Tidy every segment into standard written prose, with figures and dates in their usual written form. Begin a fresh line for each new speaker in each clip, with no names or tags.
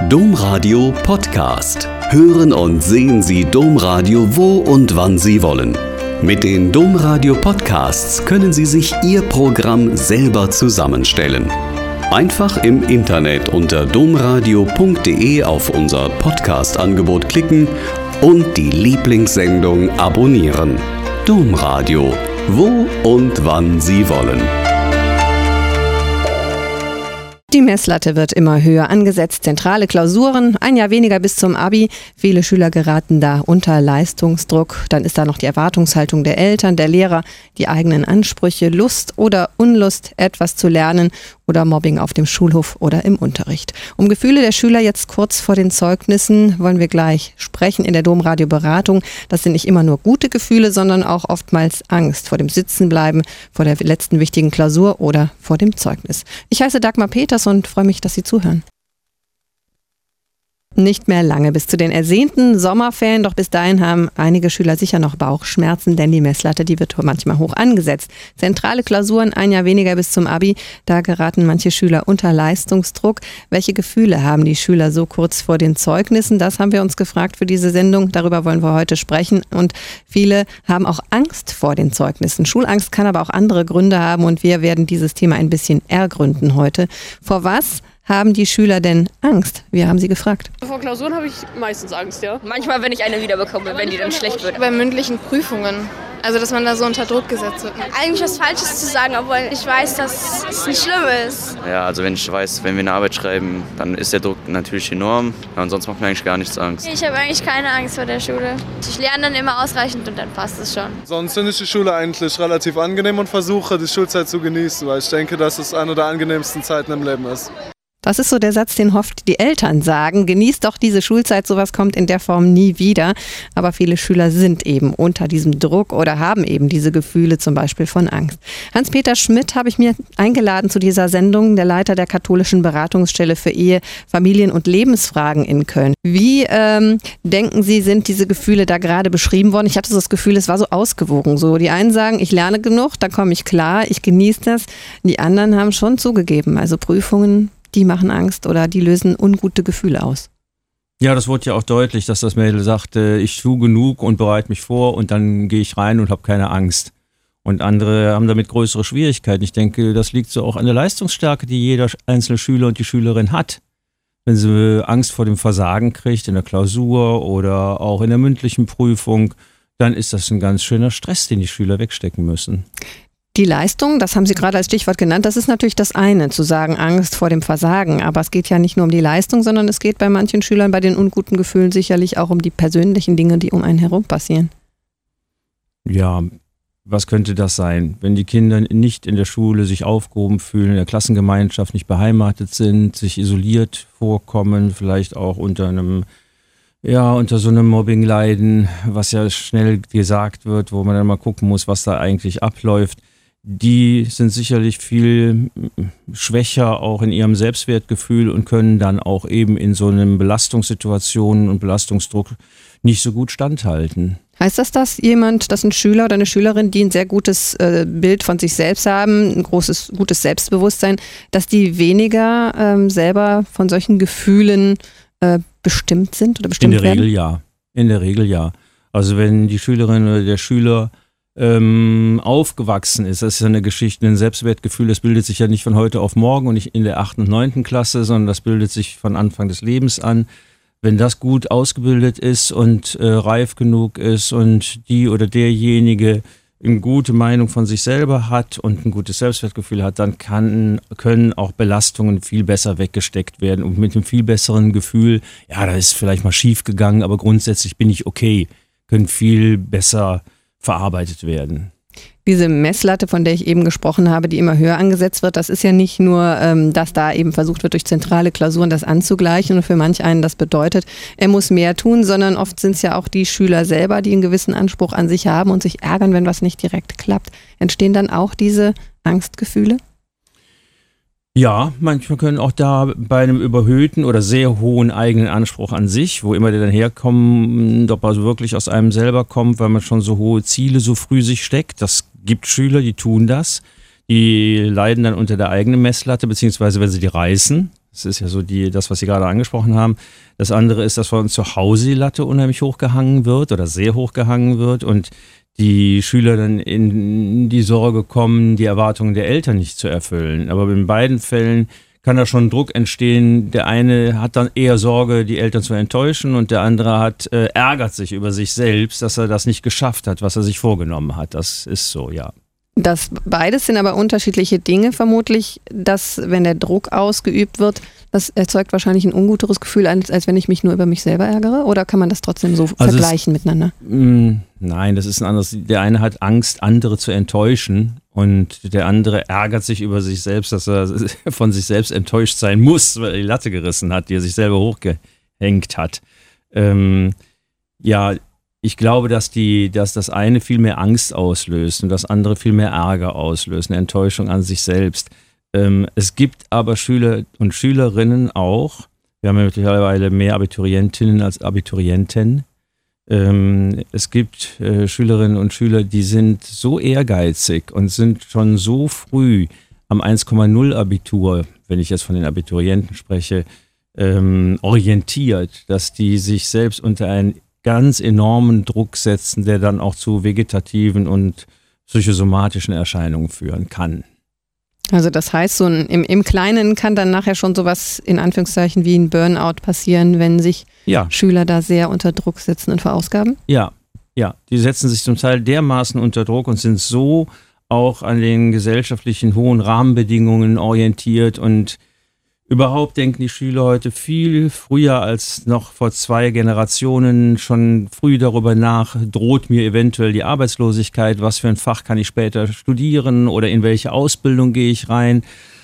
Domradio Podcast. Hören und sehen Sie Domradio wo und wann Sie wollen. Mit den Domradio Podcasts können Sie sich Ihr Programm selber zusammenstellen. Einfach im Internet unter domradio.de auf unser Podcast-Angebot klicken und die Lieblingssendung abonnieren. Domradio, wo und wann Sie wollen.
Die Messlatte wird immer höher angesetzt. Zentrale Klausuren, ein Jahr weniger bis zum Abi. Viele Schüler geraten da unter Leistungsdruck. Dann ist da noch die Erwartungshaltung der Eltern, der Lehrer, die eigenen Ansprüche, Lust oder Unlust, etwas zu lernen oder Mobbing auf dem Schulhof oder im Unterricht. Um Gefühle der Schüler jetzt kurz vor den Zeugnissen wollen wir gleich sprechen in der Domradio-Beratung. Das sind nicht immer nur gute Gefühle, sondern auch oftmals Angst vor dem Sitzenbleiben, vor der letzten wichtigen Klausur oder vor dem Zeugnis. Ich heiße Dagmar Peters und freue mich, dass Sie zuhören. Nicht mehr lange bis zu den ersehnten Sommerferien, doch bis dahin haben einige Schüler sicher noch Bauchschmerzen, denn die Messlatte, die wird manchmal hoch angesetzt. Zentrale Klausuren, ein Jahr weniger bis zum Abi, da geraten manche Schüler unter Leistungsdruck. Welche Gefühle haben die Schüler so kurz vor den Zeugnissen? Das haben wir uns gefragt für diese Sendung, darüber wollen wir heute sprechen und viele haben auch Angst vor den Zeugnissen. Schulangst kann aber auch andere Gründe haben und wir werden dieses Thema ein bisschen ergründen heute. Vor was haben die Schüler denn Angst? Wir haben sie gefragt.
Vor Klausuren habe ich meistens Angst, ja.
Manchmal, wenn ich eine wiederbekomme, wenn die dann schlecht wird.
Bei mündlichen Prüfungen. Also, dass man da so unter Druck gesetzt wird.
Eigentlich was Falsches zu sagen, obwohl ich weiß, dass es nicht schlimm ist.
Ja, also wenn ich weiß, wenn wir eine Arbeit schreiben, dann ist der Druck natürlich enorm. Ja, und sonst macht mir eigentlich gar nichts Angst.
Ich habe eigentlich keine Angst vor der Schule. Ich lerne dann immer ausreichend und dann passt es schon.
Sonst finde ich die Schule eigentlich relativ angenehm und versuche, die Schulzeit zu genießen, weil ich denke, dass es eine der angenehmsten Zeiten im Leben ist.
Das ist so der Satz, den oft die Eltern sagen. Genießt doch diese Schulzeit, sowas kommt in der Form nie wieder. Aber viele Schüler sind eben unter diesem Druck oder haben eben diese Gefühle, zum Beispiel von Angst. Hans-Peter Schmidt habe ich mir eingeladen zu dieser Sendung, der Leiter der katholischen Beratungsstelle für Ehe, Familien- und Lebensfragen in Köln. Wie denken Sie, sind diese Gefühle da gerade beschrieben worden? Ich hatte so das Gefühl, es war so ausgewogen. So, die einen sagen, ich lerne genug, da komme ich klar, ich genieße das. Die anderen haben schon zugegeben, also Prüfungen, die machen Angst oder die lösen ungute Gefühle aus.
Ja, das wurde ja auch deutlich, dass das Mädel sagte, ich tue genug und bereite mich vor und dann gehe ich rein und habe keine Angst. Und andere haben damit größere Schwierigkeiten. Ich denke, das liegt so auch an der Leistungsstärke, die jeder einzelne Schüler und die Schülerin hat. Wenn sie Angst vor dem Versagen kriegt in der Klausur oder auch in der mündlichen Prüfung, dann ist das ein ganz schöner Stress, den die Schüler wegstecken müssen.
Die Leistung, das haben Sie gerade als Stichwort genannt, das ist natürlich das eine, zu sagen Angst vor dem Versagen. Aber es geht ja nicht nur um die Leistung, sondern es geht bei manchen Schülern bei den unguten Gefühlen sicherlich auch um die persönlichen Dinge, die um einen herum passieren.
Ja, was könnte das sein? Wenn die Kinder nicht in der Schule sich aufgehoben fühlen, in der Klassengemeinschaft nicht beheimatet sind, sich isoliert vorkommen, vielleicht auch unter so einem Mobbing leiden, was ja schnell gesagt wird, wo man dann mal gucken muss, was da eigentlich abläuft. Die sind sicherlich viel schwächer auch in ihrem Selbstwertgefühl und können dann auch eben in so einem Belastungssituationen und Belastungsdruck nicht so gut standhalten.
Heißt das, dass ein Schüler oder eine Schülerin, die ein sehr gutes Bild von sich selbst haben, ein gutes Selbstbewusstsein, dass die weniger selber von solchen Gefühlen bestimmt sind oder bestimmt werden?
In der Regel ja. Also wenn die Schülerin oder der Schüler aufgewachsen ist, das ist ja eine Geschichte, ein Selbstwertgefühl, das bildet sich ja nicht von heute auf morgen und nicht in der 8. und 9. Klasse, sondern das bildet sich von Anfang des Lebens an. Wenn das gut ausgebildet ist und reif genug ist und die oder derjenige eine gute Meinung von sich selber hat und ein gutes Selbstwertgefühl hat, dann können auch Belastungen viel besser weggesteckt werden und mit einem viel besseren Gefühl, ja, da ist vielleicht mal schief gegangen, aber grundsätzlich bin ich okay, können viel besser verarbeitet werden.
Diese Messlatte, von der ich eben gesprochen habe, die immer höher angesetzt wird, das ist ja nicht nur, dass da eben versucht wird, durch zentrale Klausuren das anzugleichen und für manch einen das bedeutet, er muss mehr tun, sondern oft sind es ja auch die Schüler selber, die einen gewissen Anspruch an sich haben und sich ärgern, wenn was nicht direkt klappt. Entstehen dann auch diese Angstgefühle?
Ja, manchmal können auch da bei einem überhöhten oder sehr hohen eigenen Anspruch an sich, wo immer der dann herkommt, ob er wirklich aus einem selber kommt, weil man schon so hohe Ziele so früh sich steckt. Das gibt Schüler, die tun das. Die leiden dann unter der eigenen Messlatte, beziehungsweise wenn sie die reißen. Das ist ja so das, was Sie gerade angesprochen haben. Das andere ist, dass von zu Hause die Latte unheimlich hochgehangen wird oder sehr hochgehangen wird und die Schüler dann in die Sorge kommen, die Erwartungen der Eltern nicht zu erfüllen. Aber in beiden Fällen kann da schon Druck entstehen. Der eine hat dann eher Sorge, die Eltern zu enttäuschen und der andere ärgert sich über sich selbst, dass er das nicht geschafft hat, was er sich vorgenommen hat. Das ist so, ja.
Beides sind aber unterschiedliche Dinge vermutlich, dass wenn der Druck ausgeübt wird, das erzeugt wahrscheinlich ein unguteres Gefühl, als wenn ich mich nur über mich selber ärgere, oder kann man das trotzdem so vergleichen miteinander?
Nein, das ist ein anderes. Der eine hat Angst, andere zu enttäuschen und der andere ärgert sich über sich selbst, dass er von sich selbst enttäuscht sein muss, weil er die Latte gerissen hat, die er sich selber hochgehängt hat. Ich glaube, dass das eine viel mehr Angst auslöst und das andere viel mehr Ärger auslöst, eine Enttäuschung an sich selbst. Es gibt aber Schüler und Schülerinnen auch, wir haben ja mittlerweile mehr Abiturientinnen als Abiturienten. Es gibt Schülerinnen und Schüler, die sind so ehrgeizig und sind schon so früh am 1,0 Abitur, wenn ich jetzt von den Abiturienten spreche, orientiert, dass die sich selbst unter einen ganz enormen Druck setzen, der dann auch zu vegetativen und psychosomatischen Erscheinungen führen kann.
Also das heißt, im Kleinen kann dann nachher schon sowas in Anführungszeichen wie ein Burnout passieren, wenn sich Schüler da sehr unter Druck setzen und verausgaben? Ja, die setzen sich zum Teil dermaßen unter Druck und sind so auch an den gesellschaftlichen hohen Rahmenbedingungen orientiert und überhaupt denken die Schüler heute viel früher als noch vor 2 Generationen schon früh darüber nach, droht mir eventuell die Arbeitslosigkeit, was für ein Fach kann ich später studieren oder in welche Ausbildung gehe ich rein,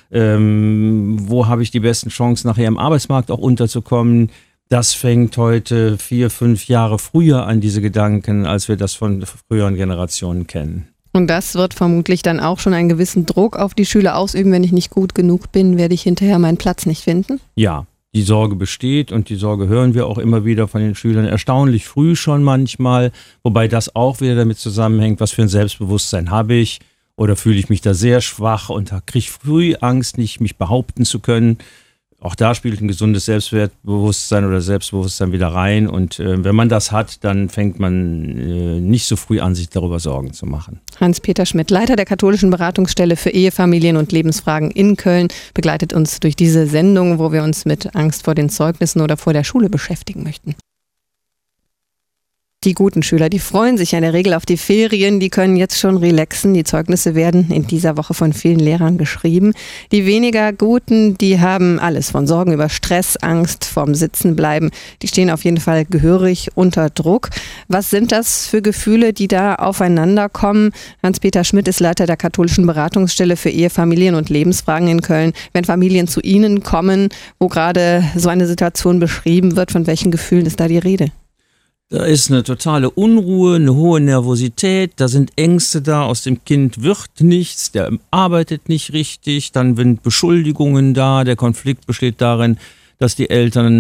wo habe ich die besten Chancen nachher im Arbeitsmarkt auch unterzukommen. Das fängt heute 4, 5 Jahre früher an, diese Gedanken, als wir das von früheren Generationen kennen. Und das wird vermutlich dann auch schon einen gewissen Druck auf die Schüler ausüben. Wenn ich nicht gut genug bin, werde ich hinterher meinen Platz nicht finden? Ja, die Sorge besteht und die Sorge hören wir auch immer wieder von den Schülern. Erstaunlich früh schon manchmal, wobei das auch wieder damit zusammenhängt, was für ein Selbstbewusstsein habe ich oder fühle ich mich da sehr schwach und kriege früh Angst, nicht mich behaupten zu können. Auch da spielt ein gesundes Selbstwertbewusstsein oder Selbstbewusstsein wieder rein. Und wenn man das hat, dann fängt man nicht so früh an, sich darüber Sorgen zu machen. Hans-Peter Schmidt, Leiter der katholischen Beratungsstelle für Ehe, Familien und Lebensfragen in Köln, begleitet uns durch diese Sendung, wo wir uns mit Angst vor den Zeugnissen oder vor der Schule beschäftigen möchten. Die guten Schüler, die freuen sich ja in der Regel auf die Ferien, die können jetzt schon relaxen. Die Zeugnisse werden in dieser Woche von vielen Lehrern geschrieben. Die weniger guten, die haben alles von Sorgen über Stress, Angst vorm Sitzenbleiben. Die stehen auf jeden Fall gehörig unter Druck. Was sind das für Gefühle, die da aufeinander kommen? Hans-Peter Schmidt ist Leiter der katholischen Beratungsstelle für Ehe, Familien und Lebensfragen in Köln. Wenn Familien zu Ihnen kommen, wo gerade so eine Situation beschrieben wird, von welchen Gefühlen ist da die Rede? Da ist eine totale Unruhe, eine hohe Nervosität, da sind Ängste da, aus dem Kind wird nichts, der arbeitet nicht richtig, dann sind Beschuldigungen da, der Konflikt besteht darin, dass die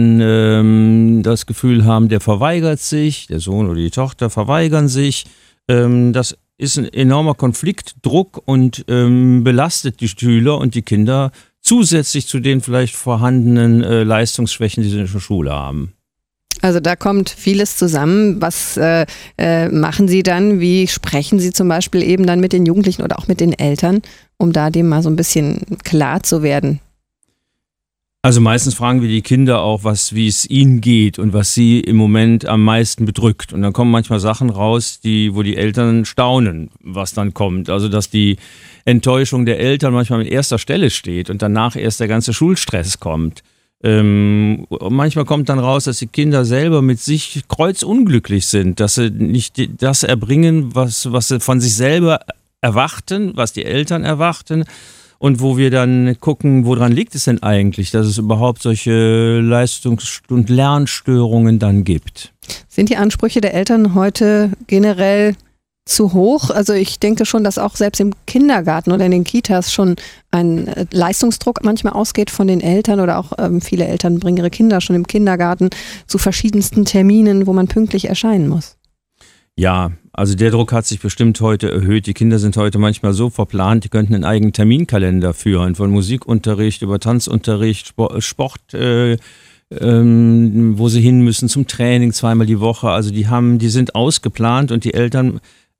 Eltern das Gefühl haben, der verweigert sich, der Sohn oder die Tochter verweigern sich. Das ist ein enormer Konfliktdruck und belastet die Schüler und die Kinder zusätzlich zu den vielleicht vorhandenen Leistungsschwächen, die sie in der Schule haben. Also da kommt vieles zusammen. Was machen Sie dann? Wie sprechen Sie zum Beispiel eben dann mit den Jugendlichen oder auch mit den Eltern, um da dem mal so ein bisschen klar zu werden? Also meistens fragen wir die Kinder auch, wie es ihnen geht und was sie im Moment am meisten bedrückt. Und dann kommen manchmal Sachen raus, wo die Eltern staunen, was dann kommt. Also dass die Enttäuschung der Eltern manchmal an erster Stelle steht und danach erst der ganze Schulstress kommt. Manchmal kommt dann raus, dass die Kinder selber mit sich kreuzunglücklich sind, dass sie nicht das erbringen, was sie von sich selber erwarten, was die Eltern erwarten und wo wir dann gucken, woran liegt es denn eigentlich, dass es überhaupt solche Leistungs- und Lernstörungen dann gibt. Sind die Ansprüche der Eltern heute generell zu hoch? Also ich denke schon, dass auch selbst im Kindergarten oder in den Kitas schon ein Leistungsdruck manchmal ausgeht von den Eltern oder auch viele Eltern bringen ihre Kinder schon im Kindergarten zu verschiedensten Terminen, wo man pünktlich erscheinen muss.
Ja, also der Druck hat sich bestimmt heute erhöht. Die Kinder sind heute manchmal so verplant, die könnten einen eigenen Terminkalender führen, von Musikunterricht über Tanzunterricht, Sport, wo sie hin müssen zum Training zweimal die Woche. Also die sind ausgeplant und die Eltern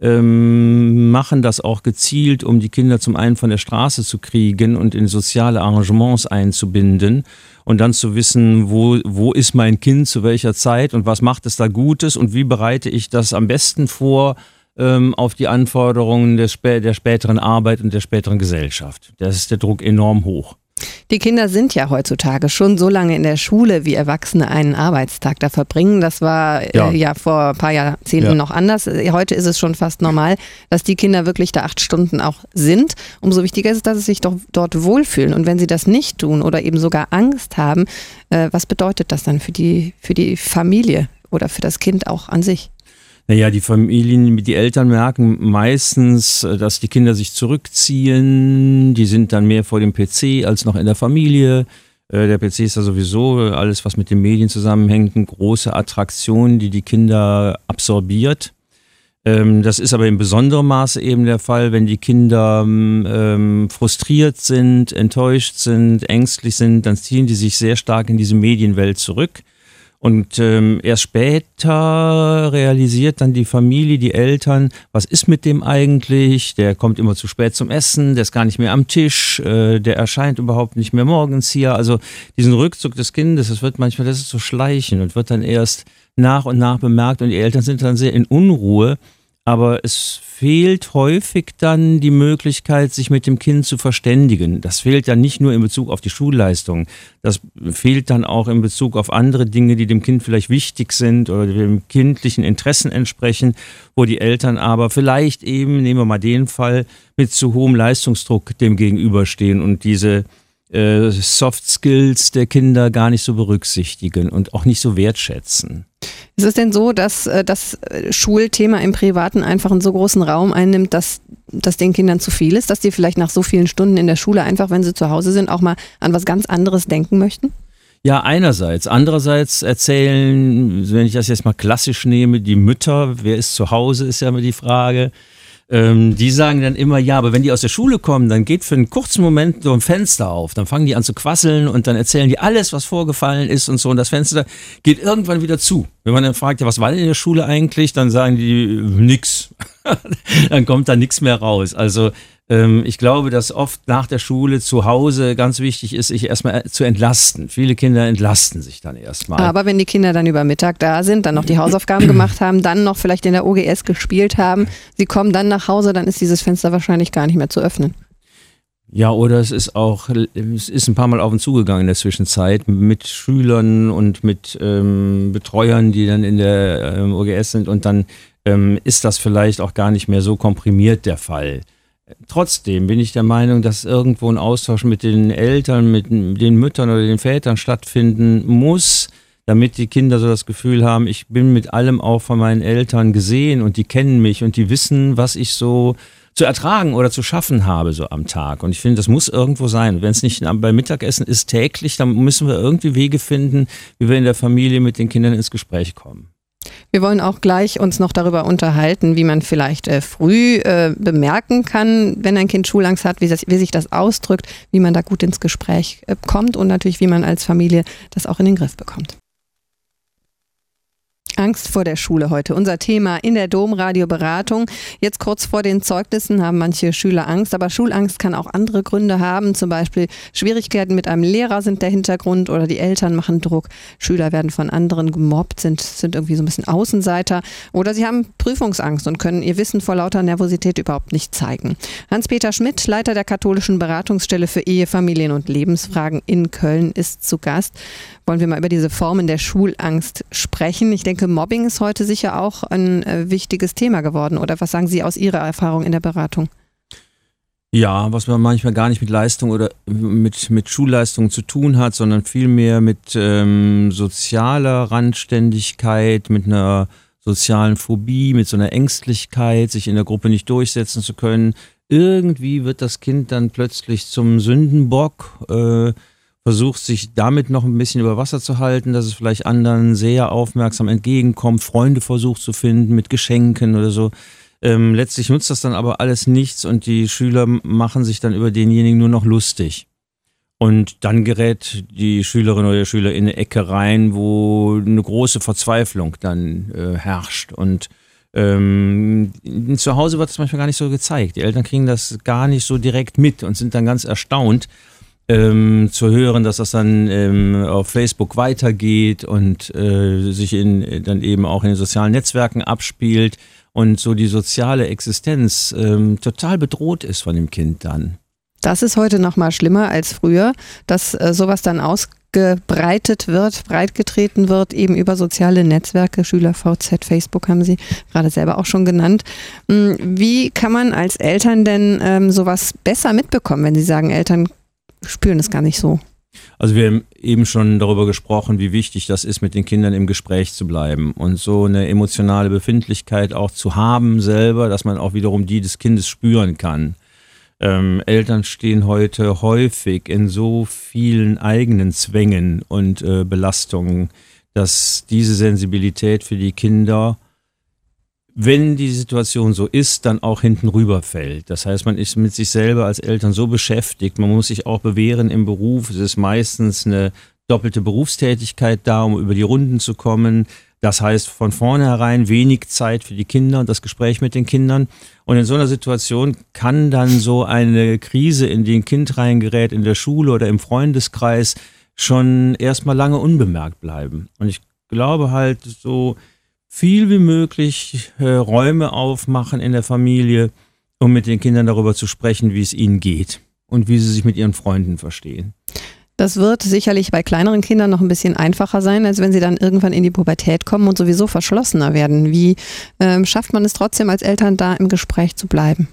machen das auch gezielt, um die Kinder zum einen von der Straße zu kriegen und in soziale Arrangements einzubinden und dann zu wissen, wo ist mein Kind zu welcher Zeit und was macht es da Gutes und wie bereite ich das am besten vor auf die Anforderungen der späteren Arbeit und der späteren Gesellschaft. Da ist der Druck enorm hoch.
Die Kinder sind ja heutzutage schon so lange in der Schule, wie Erwachsene einen Arbeitstag da verbringen. Das war ja vor ein paar Jahrzehnten noch anders. Heute ist es schon fast normal, dass die Kinder wirklich da 8 Stunden auch sind. Umso wichtiger ist es, dass sie sich doch dort wohlfühlen. Und wenn sie das nicht tun oder eben sogar Angst haben, was bedeutet das dann für die Familie oder für das Kind auch an sich?
Naja, die Eltern merken meistens, dass die Kinder sich zurückziehen. Die sind dann mehr vor dem PC als noch in der Familie. Der PC ist ja sowieso alles, was mit den Medien zusammenhängt, eine große Attraktion, die Kinder absorbiert. Das ist aber in besonderem Maße eben der Fall, wenn die Kinder frustriert sind, enttäuscht sind, ängstlich sind, dann ziehen die sich sehr stark in diese Medienwelt zurück. Und erst später realisiert dann die Familie, die Eltern, was ist mit dem eigentlich? Der kommt immer zu spät zum Essen, der ist gar nicht mehr am Tisch, der erscheint überhaupt nicht mehr morgens hier. Also diesen Rückzug des Kindes, das ist so schleichen und wird dann erst nach und nach bemerkt und die Eltern sind dann sehr in Unruhe. Aber es fehlt häufig dann die Möglichkeit, sich mit dem Kind zu verständigen. Das fehlt ja nicht nur in Bezug auf die Schulleistung. Das fehlt dann auch in Bezug auf andere Dinge, die dem Kind vielleicht wichtig sind oder dem kindlichen Interessen entsprechen, wo die Eltern aber vielleicht eben, nehmen wir mal den Fall, mit zu hohem Leistungsdruck dem gegenüberstehen und diese Soft Skills der Kinder gar nicht so berücksichtigen und auch nicht so wertschätzen.
Ist es denn so, dass das Schulthema im Privaten einfach einen so großen Raum einnimmt, dass den Kindern zu viel ist, dass die vielleicht nach so vielen Stunden in der Schule einfach, wenn sie zu Hause sind, auch mal an was ganz anderes denken möchten?
Ja, einerseits. Andererseits erzählen, wenn ich das jetzt mal klassisch nehme, die Mütter, wer ist zu Hause, ist ja immer die Frage. Die sagen dann immer, ja, aber wenn die aus der Schule kommen, dann geht für einen kurzen Moment so ein Fenster auf. Dann fangen die an zu quasseln und dann erzählen die alles, was vorgefallen ist und so. Und das Fenster geht irgendwann wieder zu. Wenn man dann fragt, ja, was war denn in der Schule eigentlich? Dann sagen die, nix. Dann kommt da nichts mehr raus. Also ich glaube, dass oft nach der Schule zu Hause ganz wichtig ist, sich erstmal zu entlasten. Viele Kinder entlasten sich dann erstmal.
Aber wenn die Kinder dann über Mittag da sind, dann noch die Hausaufgaben gemacht haben, dann noch vielleicht in der OGS gespielt haben, sie kommen dann nach Hause, dann ist dieses Fenster wahrscheinlich gar nicht mehr zu öffnen.
Ja, oder es ist ein paar Mal auf und zugegangen in der Zwischenzeit mit Schülern und mit Betreuern, die dann in der OGS sind und dann ist das vielleicht auch gar nicht mehr so komprimiert der Fall. Trotzdem bin ich der Meinung, dass irgendwo ein Austausch mit den Eltern, mit den Müttern oder den Vätern stattfinden muss, damit die Kinder so das Gefühl haben, ich bin mit allem auch von meinen Eltern gesehen und die kennen mich und die wissen, was ich so zu ertragen oder zu schaffen habe so am Tag. Und ich finde, das muss irgendwo sein. Wenn es nicht beim Mittagessen ist täglich, dann müssen wir irgendwie Wege finden, wie wir in der Familie mit den Kindern ins Gespräch kommen.
Wir wollen auch gleich uns noch darüber unterhalten, wie man vielleicht früh bemerken kann, wenn ein Kind Schulangst hat, wie sich das ausdrückt, wie man da gut ins Gespräch kommt und natürlich, wie man als Familie das auch in den Griff bekommt. Angst vor der Schule heute. Unser Thema in der Domradio-Beratung. Jetzt kurz vor den Zeugnissen haben manche Schüler Angst, aber Schulangst kann auch andere Gründe haben. Zum Beispiel Schwierigkeiten mit einem Lehrer sind der Hintergrund oder die Eltern machen Druck. Schüler werden von anderen gemobbt, sind irgendwie so ein bisschen Außenseiter oder sie haben Prüfungsangst und können ihr Wissen vor lauter Nervosität überhaupt nicht zeigen. Hans-Peter Schmidt, Leiter der katholischen Beratungsstelle für Ehe, Familien- und Lebensfragen in Köln, ist zu Gast. Wollen wir mal über diese Formen der Schulangst sprechen? Ich denke, Mobbing ist heute sicher auch ein wichtiges Thema geworden. Oder was sagen Sie aus Ihrer Erfahrung in der Beratung?
Ja, was man manchmal gar nicht mit Leistung oder mit Schulleistung zu tun hat, sondern vielmehr mit sozialer Randständigkeit, mit einer sozialen Phobie, mit so einer Ängstlichkeit, sich in der Gruppe nicht durchsetzen zu können. Irgendwie wird das Kind dann plötzlich zum Sündenbock, versucht sich damit noch ein bisschen über Wasser zu halten, dass es vielleicht anderen sehr aufmerksam entgegenkommt, Freunde versucht zu finden mit Geschenken oder so. Letztlich nutzt das dann aber alles nichts und die Schüler machen sich dann über denjenigen nur noch lustig. Und dann gerät die Schülerin oder der Schüler in eine Ecke rein, wo eine große Verzweiflung dann herrscht. Und zu Hause wird das manchmal gar nicht so gezeigt. Die Eltern kriegen das gar nicht so direkt mit und sind dann ganz erstaunt, zu hören, dass das dann auf Facebook weitergeht und sich dann eben auch in den sozialen Netzwerken abspielt und so die soziale Existenz total bedroht ist von dem Kind dann.
Das ist heute noch mal schlimmer als früher, dass sowas dann ausgebreitet wird, breitgetreten wird, eben über soziale Netzwerke, SchülerVZ, Facebook haben Sie gerade selber auch schon genannt. Wie kann man als Eltern denn sowas besser mitbekommen, wenn Sie sagen, Eltern spüren es gar nicht so?
Also wir haben eben schon darüber gesprochen, wie wichtig das ist, mit den Kindern im Gespräch zu bleiben und so eine emotionale Befindlichkeit auch zu haben selber, dass man auch wiederum die des Kindes spüren kann. Eltern stehen heute häufig in so vielen eigenen Zwängen und Belastungen, dass diese Sensibilität für die Kinder, wenn die Situation so ist, dann auch hinten rüberfällt. Das heißt, man ist mit sich selber als Eltern so beschäftigt, man muss sich auch bewähren im Beruf. Es ist meistens eine doppelte Berufstätigkeit da, um über die Runden zu kommen. Das heißt, von vornherein wenig Zeit für die Kinder und das Gespräch mit den Kindern. Und in so einer Situation kann dann so eine Krise, in die ein Kind reingerät, in der Schule oder im Freundeskreis, schon erstmal lange unbemerkt bleiben. Und ich glaube halt, so viel wie möglich Räume aufmachen in der Familie, um mit den Kindern darüber zu sprechen, wie es ihnen geht und wie sie sich mit ihren Freunden verstehen.
Das wird sicherlich bei kleineren Kindern noch ein bisschen einfacher sein, als wenn sie dann irgendwann in die Pubertät kommen und sowieso verschlossener werden. Wie schafft man es trotzdem als Eltern, da im Gespräch zu bleiben?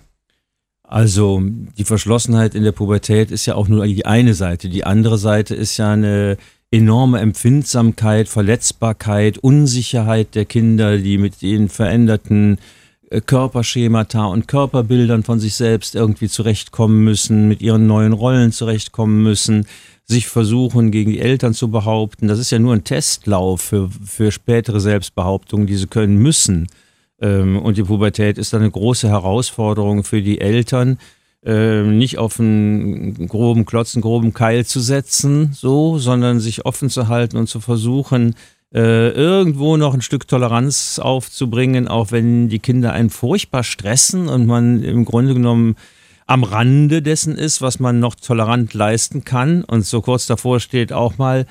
Also die Verschlossenheit in der Pubertät ist ja auch nur die eine Seite. Die andere Seite ist ja eine enorme Empfindsamkeit, Verletzbarkeit, Unsicherheit der Kinder, die mit den veränderten Körperschemata und Körperbildern von sich selbst irgendwie zurechtkommen müssen, mit ihren neuen Rollen zurechtkommen müssen, sich versuchen, gegen die Eltern zu behaupten. Das ist ja nur ein Testlauf für spätere Selbstbehauptungen, die sie können müssen. Und die Pubertät ist dann eine große Herausforderung für die Eltern, nicht auf einen groben Klotz, einen groben Keil zu setzen, sondern sich offen zu halten und zu versuchen, irgendwo noch ein Stück Toleranz aufzubringen, auch wenn die Kinder einen furchtbar stressen und man im Grunde genommen am Rande dessen ist, was man noch tolerant leisten kann und so kurz davor steht auch mal,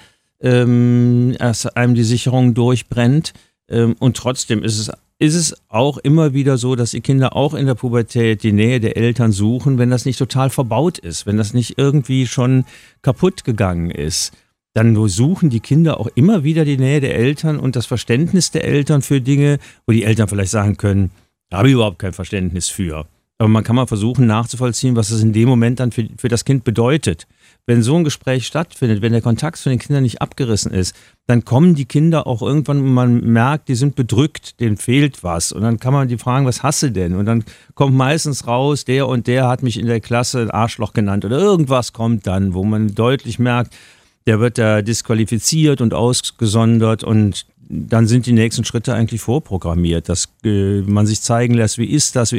dass einem die Sicherung durchbrennt. Und trotzdem ist es auch immer wieder so, dass die Kinder auch in der Pubertät die Nähe der Eltern suchen, wenn das nicht total verbaut ist, wenn das nicht irgendwie schon kaputt gegangen ist. Dann suchen die Kinder auch immer wieder die Nähe der Eltern und das Verständnis der Eltern für Dinge, wo die Eltern vielleicht sagen können, da habe ich überhaupt kein Verständnis für. Aber man kann mal versuchen nachzuvollziehen, was es in dem Moment dann für das Kind bedeutet. Wenn so ein Gespräch stattfindet, wenn der Kontakt zu den Kindern nicht abgerissen ist, dann kommen die Kinder auch irgendwann, man merkt, die sind bedrückt, denen fehlt was. Und dann kann man die fragen, was hast du denn? Und dann kommt meistens raus, der und der hat mich in der Klasse ein Arschloch genannt oder irgendwas kommt dann, wo man deutlich merkt, der wird da disqualifiziert und ausgesondert und dann sind die nächsten Schritte eigentlich vorprogrammiert, dass man sich zeigen lässt, wie ist das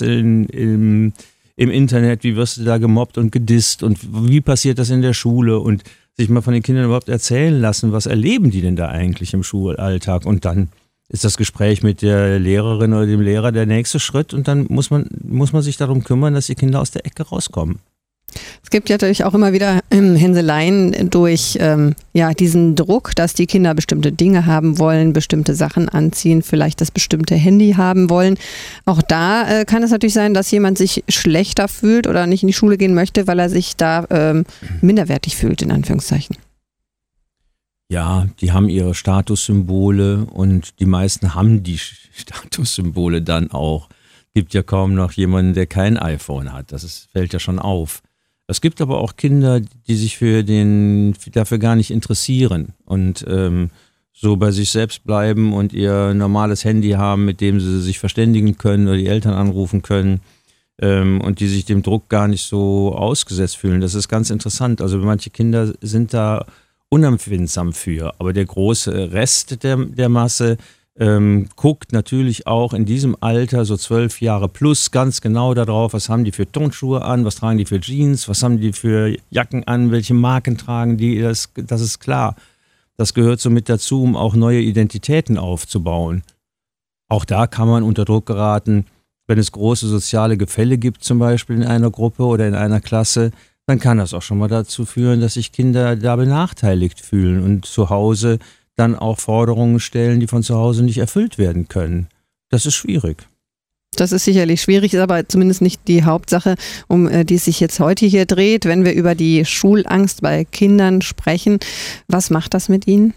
im Internet, wie wirst du da gemobbt und gedisst und wie passiert das in der Schule und sich mal von den Kindern überhaupt erzählen lassen, was erleben die denn da eigentlich im Schulalltag und dann ist das Gespräch mit der Lehrerin oder dem Lehrer der nächste Schritt und dann muss man sich darum kümmern, dass die Kinder aus der Ecke rauskommen.
Es gibt ja natürlich auch immer wieder Hänseleien durch diesen Druck, dass die Kinder bestimmte Dinge haben wollen, bestimmte Sachen anziehen, vielleicht das bestimmte Handy haben wollen. Auch da kann es natürlich sein, dass jemand sich schlechter fühlt oder nicht in die Schule gehen möchte, weil er sich da minderwertig fühlt, in Anführungszeichen.
Ja, die haben ihre Statussymbole und die meisten haben die Statussymbole dann auch. Gibt ja kaum noch jemanden, der kein iPhone hat. Fällt ja schon auf. Es gibt aber auch Kinder, die sich dafür gar nicht interessieren und so bei sich selbst bleiben und ihr normales Handy haben, mit dem sie sich verständigen können oder die Eltern anrufen können. und die sich dem Druck gar nicht so ausgesetzt fühlen. Das ist ganz interessant. Also manche Kinder sind da unempfindsam für, aber der große Rest der Masse guckt natürlich auch in diesem Alter, so 12 Jahre plus, ganz genau darauf, was haben die für Turnschuhe an, was tragen die für Jeans, was haben die für Jacken an, welche Marken tragen die, das ist klar. Das gehört so mit dazu, um auch neue Identitäten aufzubauen. Auch da kann man unter Druck geraten, wenn es große soziale Gefälle gibt, zum Beispiel in einer Gruppe oder in einer Klasse, dann kann das auch schon mal dazu führen, dass sich Kinder da benachteiligt fühlen und zu Hause dann auch Forderungen stellen, die von zu Hause nicht erfüllt werden können. Das ist schwierig.
Das ist sicherlich schwierig, ist aber zumindest nicht die Hauptsache, um die es sich jetzt heute hier dreht, wenn wir über die Schulangst bei Kindern sprechen. Was macht das mit Ihnen?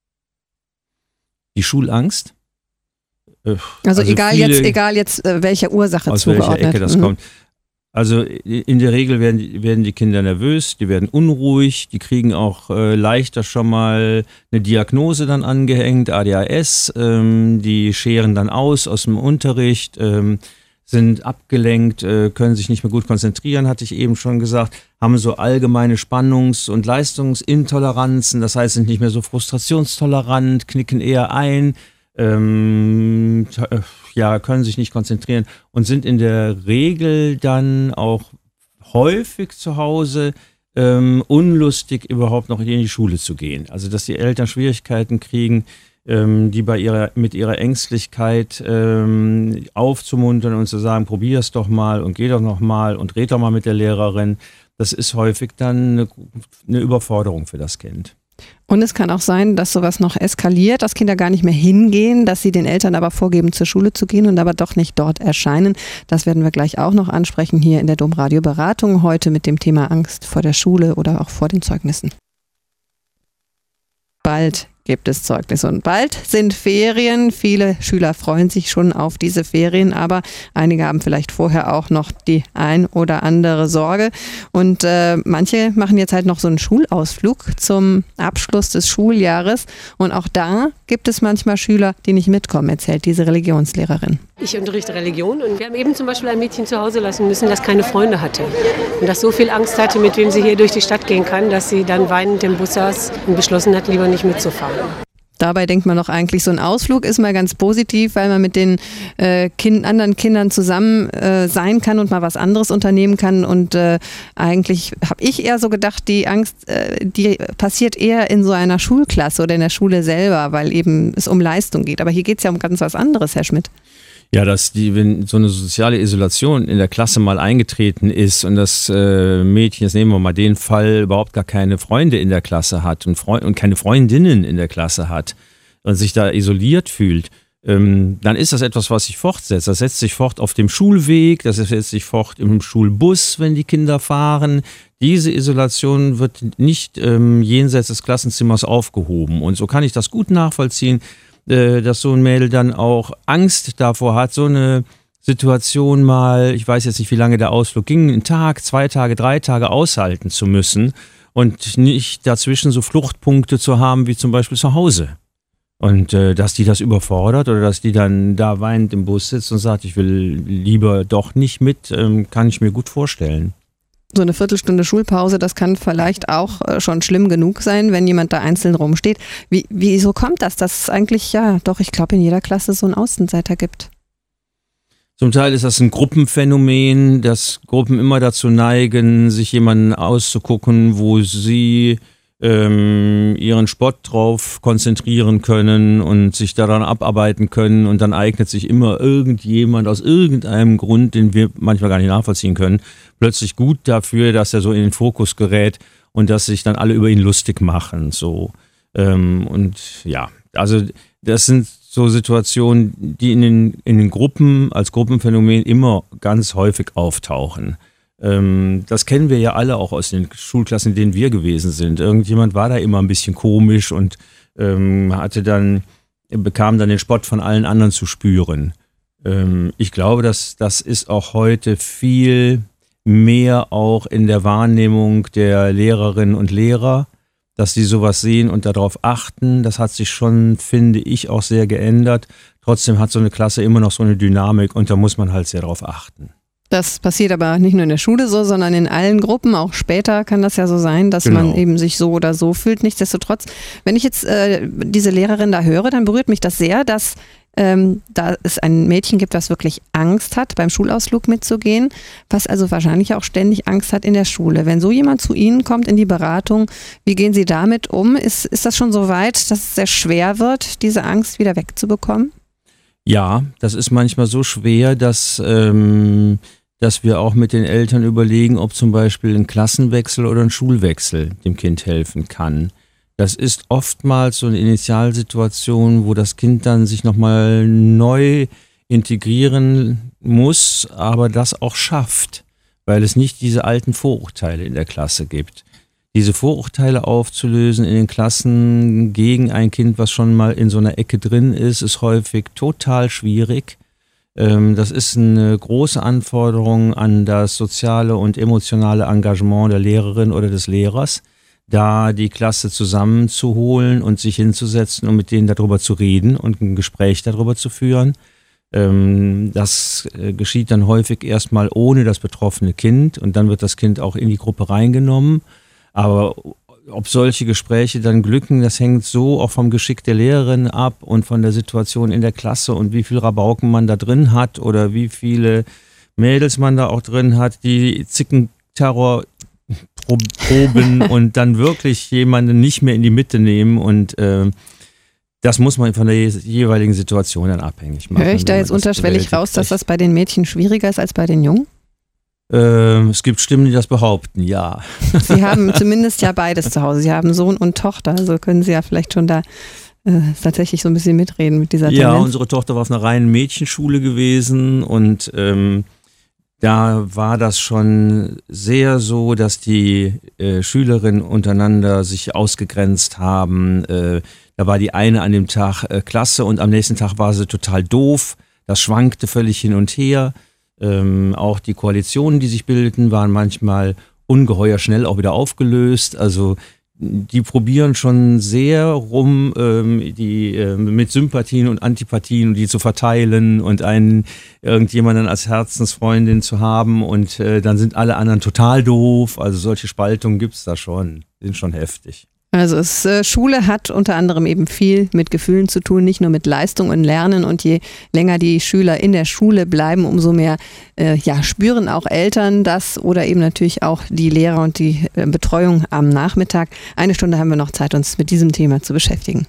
Die Schulangst?
Also egal jetzt welcher Ursache
aus
zugeordnet.
Welcher Ecke das kommt. Also in der Regel werden die Kinder nervös, die werden unruhig, die kriegen auch leichter schon mal eine Diagnose dann angehängt, ADHS, die scheren dann aus dem Unterricht, sind abgelenkt, können sich nicht mehr gut konzentrieren, hatte ich eben schon gesagt, haben so allgemeine Spannungs- und Leistungsintoleranzen, das heißt, sind nicht mehr so frustrationstolerant, knicken eher ein, können sich nicht konzentrieren und sind in der Regel dann auch häufig zu Hause unlustig, überhaupt noch in die Schule zu gehen. Also dass die Eltern Schwierigkeiten kriegen, die mit ihrer Ängstlichkeit aufzumuntern und zu sagen, probier es doch mal und geh doch noch mal und red doch mal mit der Lehrerin. Das ist häufig dann eine Überforderung für das Kind.
Und es kann auch sein, dass sowas noch eskaliert, dass Kinder gar nicht mehr hingehen, dass sie den Eltern aber vorgeben, zur Schule zu gehen und aber doch nicht dort erscheinen. Das werden wir gleich auch noch ansprechen hier in der Domradio Beratung, heute mit dem Thema Angst vor der Schule oder auch vor den Zeugnissen. Bald gibt es Zeugnisse und bald sind Ferien. Viele Schüler freuen sich schon auf diese Ferien, aber einige haben vielleicht vorher auch noch die ein oder andere Sorge. Und manche machen jetzt halt noch so einen Schulausflug zum Abschluss des Schuljahres. Und auch da gibt es manchmal Schüler, die nicht mitkommen, erzählt diese Religionslehrerin.
Ich unterrichte Religion und wir haben eben zum Beispiel ein Mädchen zu Hause lassen müssen, das keine Freunde hatte. Und das so viel Angst hatte, mit wem sie hier durch die Stadt gehen kann, dass sie dann weinend im Bus saß und beschlossen hat, lieber nicht mitzufahren.
Dabei denkt man doch eigentlich, so ein Ausflug ist mal ganz positiv, weil man mit den anderen Kindern zusammen sein kann und mal was anderes unternehmen kann. Und eigentlich habe ich eher so gedacht, die Angst, die passiert eher in so einer Schulklasse oder in der Schule selber, weil eben es um Leistung geht. Aber hier geht es ja um ganz was anderes, Herr Schmidt.
Ja, wenn so eine soziale Isolation in der Klasse mal eingetreten ist und das Mädchen, jetzt nehmen wir mal den Fall, überhaupt gar keine Freunde in der Klasse hat und keine Freundinnen in der Klasse hat und sich da isoliert fühlt, dann ist das etwas, was sich fortsetzt. Das setzt sich fort auf dem Schulweg, das setzt sich fort im Schulbus, wenn die Kinder fahren. Diese Isolation wird nicht jenseits des Klassenzimmers aufgehoben. Und so kann ich das gut nachvollziehen, dass so ein Mädel dann auch Angst davor hat, so eine Situation mal, ich weiß jetzt nicht, wie lange der Ausflug ging, einen Tag, 2 Tage, 3 Tage aushalten zu müssen und nicht dazwischen so Fluchtpunkte zu haben, wie zum Beispiel zu Hause. Und dass die das überfordert oder dass die dann da weinend im Bus sitzt und sagt, ich will lieber doch nicht mit, kann ich mir gut vorstellen.
So eine Viertelstunde Schulpause, das kann vielleicht auch schon schlimm genug sein, wenn jemand da einzeln rumsteht. Wieso kommt das, dass es eigentlich, ja doch, ich glaube, in jeder Klasse so einen Außenseiter gibt?
Zum Teil ist das ein Gruppenphänomen, dass Gruppen immer dazu neigen, sich jemanden auszugucken, wo sie ihren Spott drauf konzentrieren können und sich daran abarbeiten können und dann eignet sich immer irgendjemand aus irgendeinem Grund, den wir manchmal gar nicht nachvollziehen können, plötzlich gut dafür, dass er so in den Fokus gerät und dass sich dann alle über ihn lustig machen. So. Und ja, also das sind so Situationen, die in den Gruppen als Gruppenphänomen immer ganz häufig auftauchen. Das kennen wir ja alle auch aus den Schulklassen, in denen wir gewesen sind. Irgendjemand war da immer ein bisschen komisch und bekam dann den Spott von allen anderen zu spüren. Ich glaube, das ist auch heute viel mehr auch in der Wahrnehmung der Lehrerinnen und Lehrer, dass sie sowas sehen und darauf achten. Das hat sich schon, finde ich, auch sehr geändert. Trotzdem hat so eine Klasse immer noch so eine Dynamik und da muss man halt sehr darauf achten.
Das passiert aber nicht nur in der Schule so, sondern in allen Gruppen. Auch später kann das ja so sein, dass man eben sich so oder so fühlt. Nichtsdestotrotz, wenn ich jetzt diese Lehrerin da höre, dann berührt mich das sehr, dass da es ein Mädchen gibt, das wirklich Angst hat, beim Schulausflug mitzugehen, was also wahrscheinlich auch ständig Angst hat in der Schule. Wenn so jemand zu Ihnen kommt in die Beratung, wie gehen Sie damit um? Ist das schon so weit, dass es sehr schwer wird, diese Angst wieder wegzubekommen?
Ja, das ist manchmal so schwer, dass wir auch mit den Eltern überlegen, ob zum Beispiel ein Klassenwechsel oder ein Schulwechsel dem Kind helfen kann. Das ist oftmals so eine Initialsituation, wo das Kind dann sich nochmal neu integrieren muss, aber das auch schafft, weil es nicht diese alten Vorurteile in der Klasse gibt. Diese Vorurteile aufzulösen in den Klassen gegen ein Kind, was schon mal in so einer Ecke drin ist häufig total schwierig. Das ist eine große Anforderung an das soziale und emotionale Engagement der Lehrerin oder des Lehrers, da die Klasse zusammenzuholen und sich hinzusetzen und mit denen darüber zu reden und ein Gespräch darüber zu führen. Das geschieht dann häufig erstmal ohne das betroffene Kind und dann wird das Kind auch in die Gruppe reingenommen. Aber ob solche Gespräche dann glücken, das hängt so auch vom Geschick der Lehrerin ab und von der Situation in der Klasse und wie viel Rabauken man da drin hat oder wie viele Mädels man da auch drin hat, die Zickenterror proben und dann wirklich jemanden nicht mehr in die Mitte nehmen und das muss man von der jeweiligen Situation dann abhängig machen.
Höre ich da jetzt unterschwellig raus, dass das bei den Mädchen schwieriger ist als bei den Jungen?
Es gibt Stimmen, die das behaupten, ja.
Sie haben zumindest ja beides zu Hause. Sie haben Sohn und Tochter, also können Sie ja vielleicht schon da tatsächlich so ein bisschen mitreden mit dieser Tendenz.
Ja, unsere Tochter war auf einer reinen Mädchenschule gewesen und da war das schon sehr so, dass die Schülerinnen untereinander sich ausgegrenzt haben. Da war die eine an dem Tag klasse und am nächsten Tag war sie total doof. Das schwankte völlig hin und her. Auch die Koalitionen, die sich bildeten, waren manchmal ungeheuer schnell auch wieder aufgelöst. Also die probieren schon sehr rum, mit Sympathien und Antipathien die zu verteilen und irgendjemanden als Herzensfreundin zu haben und dann sind alle anderen total doof. Also solche Spaltungen gibt es da schon, sind schon heftig.
Also Schule hat unter anderem eben viel mit Gefühlen zu tun, nicht nur mit Leistung und Lernen. Und je länger die Schüler in der Schule bleiben, umso mehr spüren auch Eltern das oder eben natürlich auch die Lehrer und die Betreuung am Nachmittag. Eine Stunde haben wir noch Zeit, uns mit diesem Thema zu beschäftigen.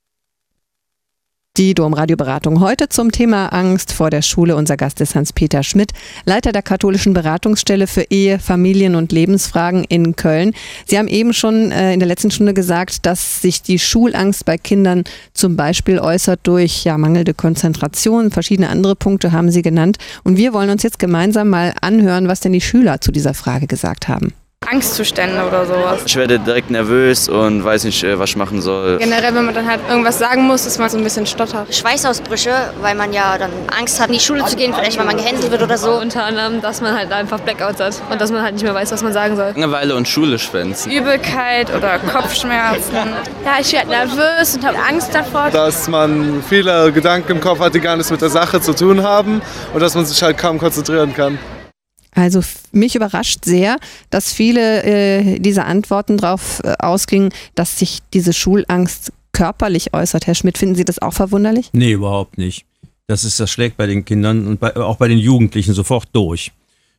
Die Domradio-Beratung heute zum Thema Angst vor der Schule. Unser Gast ist Hans-Peter Schmidt, Leiter der katholischen Beratungsstelle für Ehe, Familien- und Lebensfragen in Köln. Sie haben eben schon in der letzten Stunde gesagt, dass sich die Schulangst bei Kindern zum Beispiel äußert durch mangelnde Konzentration. Verschiedene andere Punkte haben Sie genannt. Und wir wollen uns jetzt gemeinsam mal anhören, was denn die Schüler zu dieser Frage gesagt haben.
Angstzustände oder sowas.
Ich werde direkt nervös und weiß nicht, was ich machen soll.
Generell, wenn man dann halt irgendwas sagen muss, ist man so ein bisschen stottert.
Schweißausbrüche, weil man ja dann Angst hat, in die Schule zu gehen, vielleicht weil man gehänselt wird oder so.
Unter anderem, dass man halt einfach Blackouts hat und dass man halt nicht mehr weiß, was man sagen soll.
Langeweile und Schule schwänzen.
Übelkeit oder Kopfschmerzen. Ja, ich werde nervös und habe Angst davor.
Dass man viele Gedanken im Kopf hat, die gar nichts mit der Sache zu tun haben und dass man sich halt kaum konzentrieren kann.
Also mich überrascht sehr, dass viele dieser Antworten darauf ausgingen, dass sich diese Schulangst körperlich äußert. Herr Schmidt, finden Sie das auch verwunderlich?
Nee, überhaupt nicht. Das schlägt bei den Kindern und auch bei den Jugendlichen sofort durch.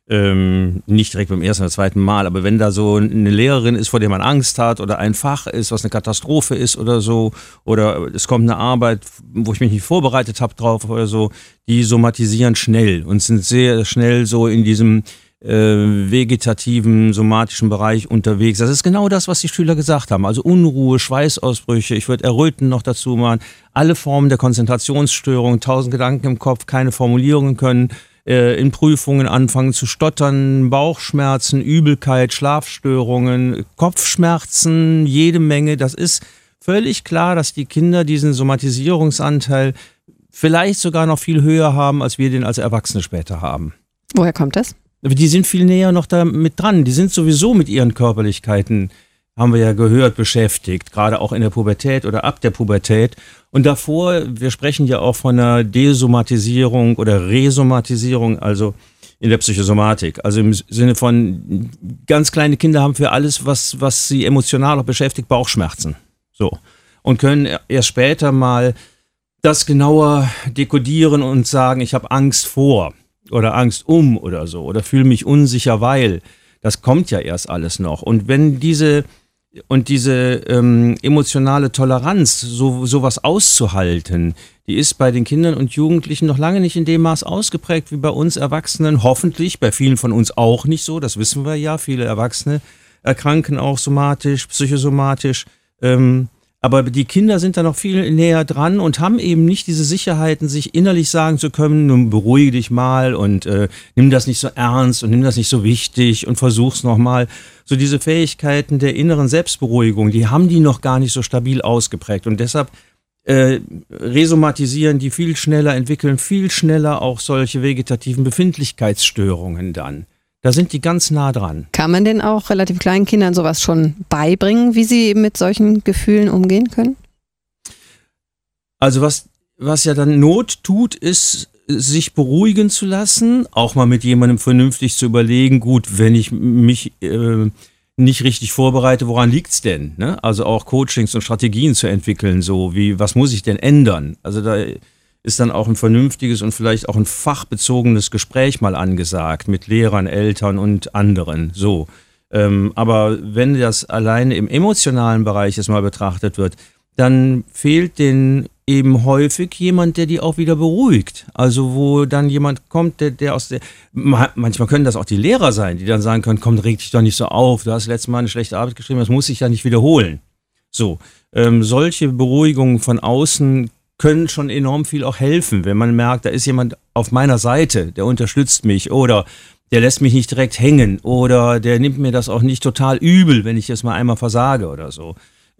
Nicht direkt beim ersten oder zweiten Mal, aber wenn da so eine Lehrerin ist, vor der man Angst hat oder ein Fach ist, was eine Katastrophe ist oder so, oder es kommt eine Arbeit, wo ich mich nicht vorbereitet habe drauf oder so, die somatisieren schnell und sind sehr schnell so in diesem vegetativen, somatischen Bereich unterwegs. Das ist genau das, was die Schüler gesagt haben. Also Unruhe, Schweißausbrüche, ich würde Erröten noch dazu machen, alle Formen der Konzentrationsstörung, 1000 Gedanken im Kopf, keine Formulierungen können, in Prüfungen anfangen zu stottern, Bauchschmerzen, Übelkeit, Schlafstörungen, Kopfschmerzen, jede Menge. Das ist völlig klar, dass die Kinder diesen Somatisierungsanteil vielleicht sogar noch viel höher haben, als wir den als Erwachsene später haben.
Woher kommt das?
Die sind viel näher noch da mit dran. Die sind sowieso mit ihren Körperlichkeiten, haben wir ja gehört, beschäftigt, gerade auch in der Pubertät oder ab der Pubertät. Und davor, wir sprechen ja auch von einer Desomatisierung oder Resomatisierung, also in der Psychosomatik. Also im Sinne von, ganz kleine Kinder haben für alles, was sie emotional auch beschäftigt, Bauchschmerzen. So. Und können erst später mal das genauer dekodieren und sagen, ich habe Angst vor oder Angst um oder so oder fühle mich unsicher, weil. Das kommt ja erst alles noch. Und wenn diese emotionale Toleranz, sowas auszuhalten, die ist bei den Kindern und Jugendlichen noch lange nicht in dem Maß ausgeprägt wie bei uns Erwachsenen. Hoffentlich, bei vielen von uns auch nicht so, das wissen wir ja. Viele Erwachsene erkranken auch somatisch, psychosomatisch. Aber die Kinder sind da noch viel näher dran und haben eben nicht diese Sicherheiten, sich innerlich sagen zu können, nun beruhige dich mal und nimm das nicht so ernst und nimm das nicht so wichtig und versuch's nochmal. So diese Fähigkeiten der inneren Selbstberuhigung, die haben die noch gar nicht so stabil ausgeprägt und deshalb resomatisieren die viel schneller, entwickeln viel schneller auch solche vegetativen Befindlichkeitsstörungen dann. Da sind die ganz nah dran.
Kann man denn auch relativ kleinen Kindern sowas schon beibringen, wie sie mit solchen Gefühlen umgehen können?
Also was ja dann Not tut, ist, sich beruhigen zu lassen, auch mal mit jemandem vernünftig zu überlegen, gut, wenn ich mich nicht richtig vorbereite, woran liegt's denn? Ne? Also auch Coachings und Strategien zu entwickeln, so wie, was muss ich denn ändern? Also da ist dann auch ein vernünftiges und vielleicht auch ein fachbezogenes Gespräch mal angesagt mit Lehrern, Eltern und anderen. So. Aber wenn das alleine im emotionalen Bereich jetzt mal betrachtet wird, dann fehlt denen eben häufig jemand, der die auch wieder beruhigt. Also wo dann jemand kommt, der aus der... Manchmal können das auch die Lehrer sein, die dann sagen können, komm, reg dich doch nicht so auf, du hast letztes Mal eine schlechte Arbeit geschrieben, das muss ich ja nicht wiederholen. So, solche Beruhigungen von außen können schon enorm viel auch helfen, wenn man merkt, da ist jemand auf meiner Seite, der unterstützt mich oder der lässt mich nicht direkt hängen oder der nimmt mir das auch nicht total übel, wenn ich jetzt mal einmal versage oder so.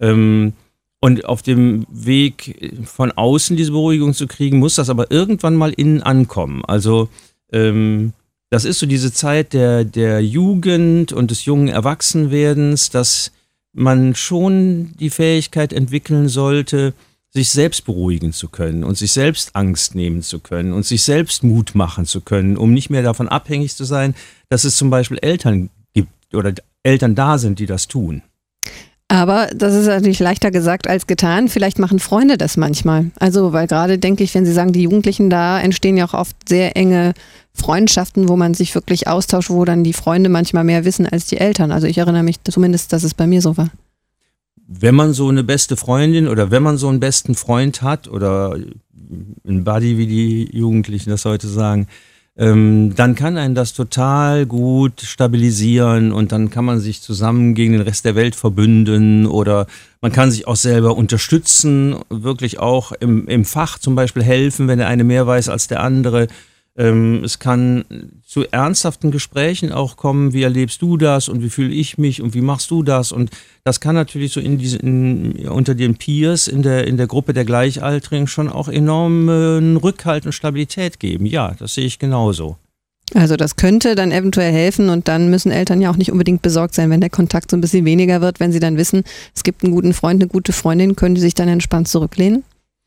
Und auf dem Weg von außen diese Beruhigung zu kriegen, muss das aber irgendwann mal innen ankommen. Also das ist so diese Zeit der Jugend und des jungen Erwachsenwerdens, dass man schon die Fähigkeit entwickeln sollte, sich selbst beruhigen zu können und sich selbst Angst nehmen zu können und sich selbst Mut machen zu können, um nicht mehr davon abhängig zu sein, dass es zum Beispiel Eltern gibt oder Eltern da sind, die das tun.
Aber das ist natürlich leichter gesagt als getan. Vielleicht machen Freunde das manchmal. Also, weil gerade denke ich, wenn Sie sagen, die Jugendlichen, da entstehen ja auch oft sehr enge Freundschaften, wo man sich wirklich austauscht, wo dann die Freunde manchmal mehr wissen als die Eltern. Also ich erinnere mich zumindest, dass es bei mir so war.
Wenn man so eine beste Freundin oder wenn man so einen besten Freund hat oder einen Buddy, wie die Jugendlichen das heute sagen, dann kann einen das total gut stabilisieren und dann kann man sich zusammen gegen den Rest der Welt verbünden oder man kann sich auch selber unterstützen, wirklich auch im Fach zum Beispiel helfen, wenn der eine mehr weiß als der andere. Es kann zu ernsthaften Gesprächen auch kommen, wie erlebst du das und wie fühle ich mich und wie machst du das und das kann natürlich so unter den Peers in der Gruppe der Gleichaltrigen schon auch enormen Rückhalt und Stabilität geben. Ja, das sehe ich genauso.
Also das könnte dann eventuell helfen und dann müssen Eltern ja auch nicht unbedingt besorgt sein, wenn der Kontakt so ein bisschen weniger wird, wenn sie dann wissen, es gibt einen guten Freund, eine gute Freundin, können die sich dann entspannt zurücklehnen?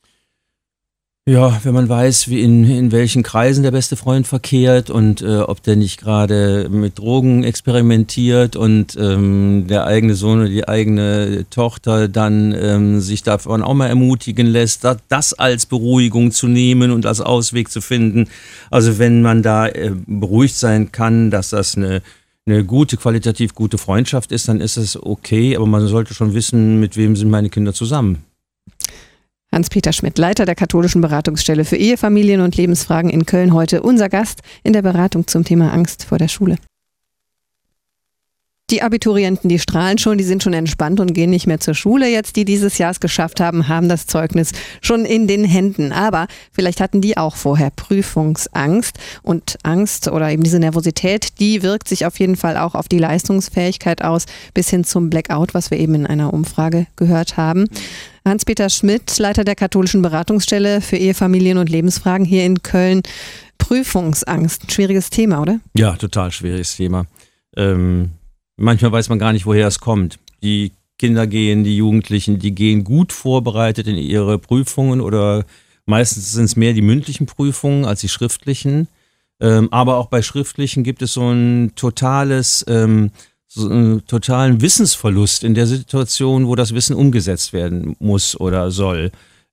Ja, wenn man weiß, wie in welchen Kreisen der beste Freund verkehrt und ob der nicht gerade mit Drogen experimentiert und der eigene Sohn oder die eigene Tochter dann sich davon auch mal ermutigen lässt, das als Beruhigung zu nehmen und als Ausweg zu finden. Also wenn man da beruhigt sein kann, dass das eine gute, qualitativ gute Freundschaft ist, dann ist es okay, aber man sollte schon wissen, mit wem sind meine Kinder zusammen.
Hans-Peter Schmidt, Leiter der katholischen Beratungsstelle für Ehe, Familien und Lebensfragen in Köln, heute unser Gast in der Beratung zum Thema Angst vor der Schule. Die Abiturienten, die strahlen schon, die sind schon entspannt und gehen nicht mehr zur Schule. Jetzt, die dieses Jahr es geschafft haben, haben das Zeugnis schon in den Händen. Aber vielleicht hatten die auch vorher Prüfungsangst. Und Angst oder eben diese Nervosität, die wirkt sich auf jeden Fall auch auf die Leistungsfähigkeit aus, bis hin zum Blackout, was wir eben in einer Umfrage gehört haben. Hans-Peter Schmidt, Leiter der katholischen Beratungsstelle für Ehe, Familien und Lebensfragen hier in Köln. Prüfungsangst, ein schwieriges Thema, oder?
Ja, total schwieriges Thema. Manchmal weiß man gar nicht, woher es kommt. Die Kinder die Jugendlichen, die gehen gut vorbereitet in ihre Prüfungen oder meistens sind es mehr die mündlichen Prüfungen als die schriftlichen. Aber auch bei schriftlichen gibt es so einen totalen Wissensverlust in der Situation, wo das Wissen umgesetzt werden muss oder soll.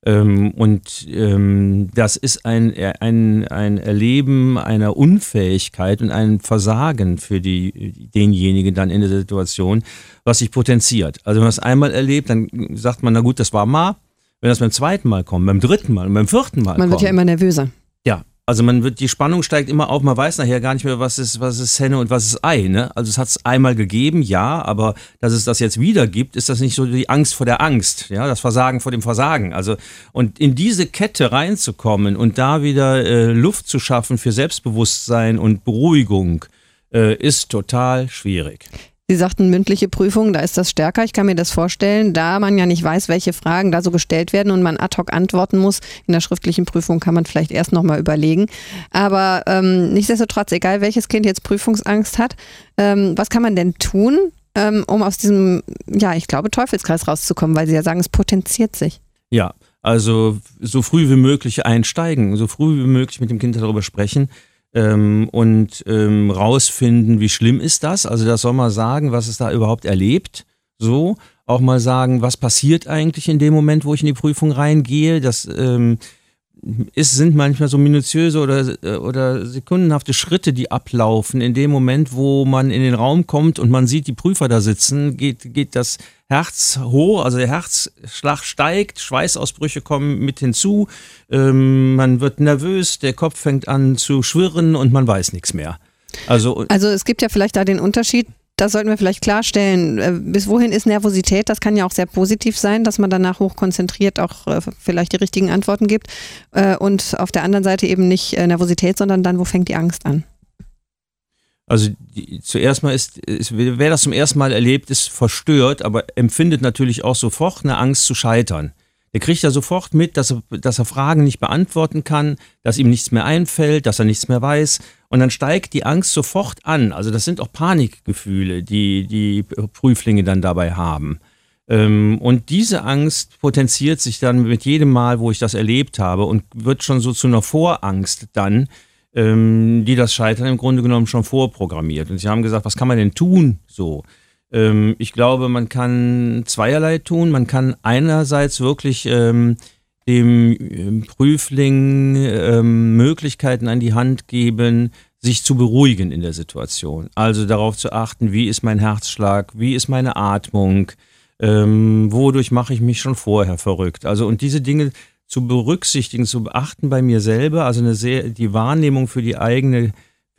Das ist ein Erleben einer Unfähigkeit und ein Versagen für denjenigen dann in der Situation, was sich potenziert. Also wenn man es einmal erlebt, dann sagt man, na gut, das war mal. Wenn das beim zweiten Mal kommt, beim dritten Mal und beim vierten Mal
Man wird ja immer nervöser.
Ja, also die Spannung steigt immer auf, man weiß nachher gar nicht mehr, was ist Henne und was ist Ei, ne? Also es hat es einmal gegeben, ja, aber dass es das jetzt wieder gibt, ist das nicht so die Angst vor der Angst, ja, das Versagen vor dem Versagen. Also und in diese Kette reinzukommen und da wieder Luft zu schaffen für Selbstbewusstsein und Beruhigung, ist total schwierig.
Sie sagten mündliche Prüfungen, da ist das stärker. Ich kann mir das vorstellen, da man ja nicht weiß, welche Fragen da so gestellt werden und man ad hoc antworten muss. In der schriftlichen Prüfung kann man vielleicht erst nochmal überlegen. Aber nichtsdestotrotz, egal welches Kind jetzt Prüfungsangst hat, was kann man denn tun, um aus diesem, ja, ich glaube, Teufelskreis rauszukommen, weil Sie ja sagen, es potenziert sich.
Ja, also so früh wie möglich einsteigen, so früh wie möglich mit dem Kind darüber sprechen. Rausfinden, wie schlimm ist das? Also das soll mal sagen, was es da überhaupt erlebt. So, auch mal sagen, was passiert eigentlich in dem Moment, wo ich in die Prüfung reingehe. Das sind manchmal so minutiöse oder sekundenhafte Schritte, die ablaufen. In dem Moment, wo man in den Raum kommt und man sieht die Prüfer da sitzen, geht das Herz hoch, also der Herzschlag steigt, Schweißausbrüche kommen mit hinzu, man wird nervös, der Kopf fängt an zu schwirren und man weiß nichts mehr. Also
es gibt ja vielleicht da den Unterschied, das sollten wir vielleicht klarstellen. Bis wohin ist Nervosität? Das kann ja auch sehr positiv sein, dass man danach hochkonzentriert auch vielleicht die richtigen Antworten gibt. Und auf der anderen Seite eben nicht Nervosität, sondern dann, wo fängt die Angst an?
Also zuerst mal wer das zum ersten Mal erlebt, ist verstört, aber empfindet natürlich auch sofort eine Angst zu scheitern. Der kriegt ja sofort mit, dass er Fragen nicht beantworten kann, dass ihm nichts mehr einfällt, dass er nichts mehr weiß. Und dann steigt die Angst sofort an. Also das sind auch Panikgefühle, die Prüflinge dann dabei haben. Und diese Angst potenziert sich dann mit jedem Mal, wo ich das erlebt habe und wird schon so zu einer Vorangst dann, die das Scheitern im Grunde genommen schon vorprogrammiert. Und sie haben gesagt, was kann man denn tun so? Ich glaube, man kann zweierlei tun. Man kann einerseits wirklich dem Prüfling Möglichkeiten an die Hand geben, sich zu beruhigen in der Situation. Also darauf zu achten, wie ist mein Herzschlag, wie ist meine Atmung, wodurch mache ich mich schon vorher verrückt. Also und diese Dinge zu berücksichtigen, zu beachten bei mir selber, also die Wahrnehmung für die eigenen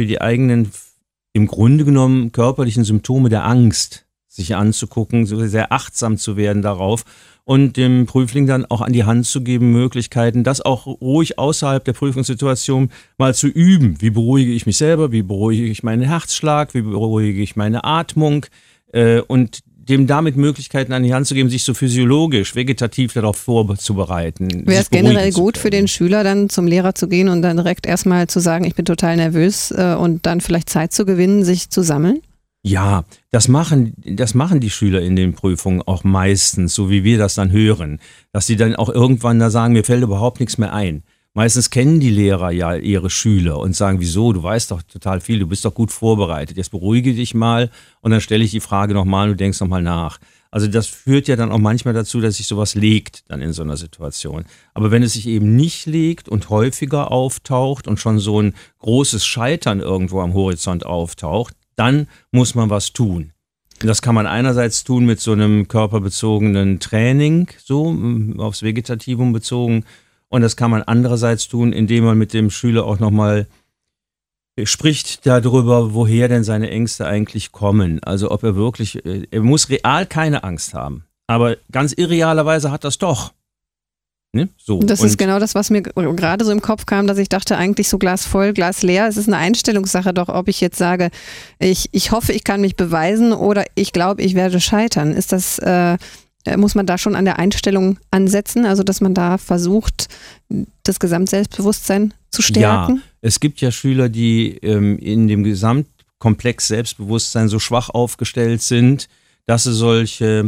im Grunde genommen körperlichen Symptome der Angst sich anzugucken, so sehr achtsam zu werden darauf und dem Prüfling dann auch an die Hand zu geben, Möglichkeiten, das auch ruhig außerhalb der Prüfungssituation mal zu üben. Wie beruhige ich mich selber, wie beruhige ich meinen Herzschlag, wie beruhige ich meine Atmung und dem damit Möglichkeiten an die Hand zu geben, sich so physiologisch, vegetativ darauf vorzubereiten.
Wäre es generell gut für den Schüler, dann zum Lehrer zu gehen und dann direkt erstmal zu sagen, ich bin total nervös und dann vielleicht Zeit zu gewinnen, sich zu sammeln?
Ja, das machen die Schüler in den Prüfungen auch meistens, so wie wir das dann hören, dass sie dann auch irgendwann da sagen, mir fällt überhaupt nichts mehr ein. Meistens kennen die Lehrer ja ihre Schüler und sagen, wieso, du weißt doch total viel, du bist doch gut vorbereitet, jetzt beruhige dich mal und dann stelle ich die Frage nochmal und du denkst nochmal nach. Also das führt ja dann auch manchmal dazu, dass sich sowas legt dann in so einer Situation. Aber wenn es sich eben nicht legt und häufiger auftaucht und schon so ein großes Scheitern irgendwo am Horizont auftaucht, dann muss man was tun. Das kann man einerseits tun mit so einem körperbezogenen Training, so aufs Vegetativum bezogen. Und das kann man andererseits tun, indem man mit dem Schüler auch nochmal spricht darüber, woher denn seine Ängste eigentlich kommen. Also ob er muss real keine Angst haben. Aber ganz irrealerweise hat das doch. Ne? So.
Das ist genau das, was mir gerade so im Kopf kam, dass ich dachte, eigentlich so Glas voll, Glas leer. Es ist eine Einstellungssache doch, ob ich jetzt sage, ich hoffe, ich kann mich beweisen oder ich glaube, ich werde scheitern. Ist das... muss man da schon an der Einstellung ansetzen, also dass man da versucht, das Gesamtselbstbewusstsein zu stärken?
Ja, es gibt ja Schüler, die in dem Gesamtkomplex Selbstbewusstsein so schwach aufgestellt sind, dass sie solche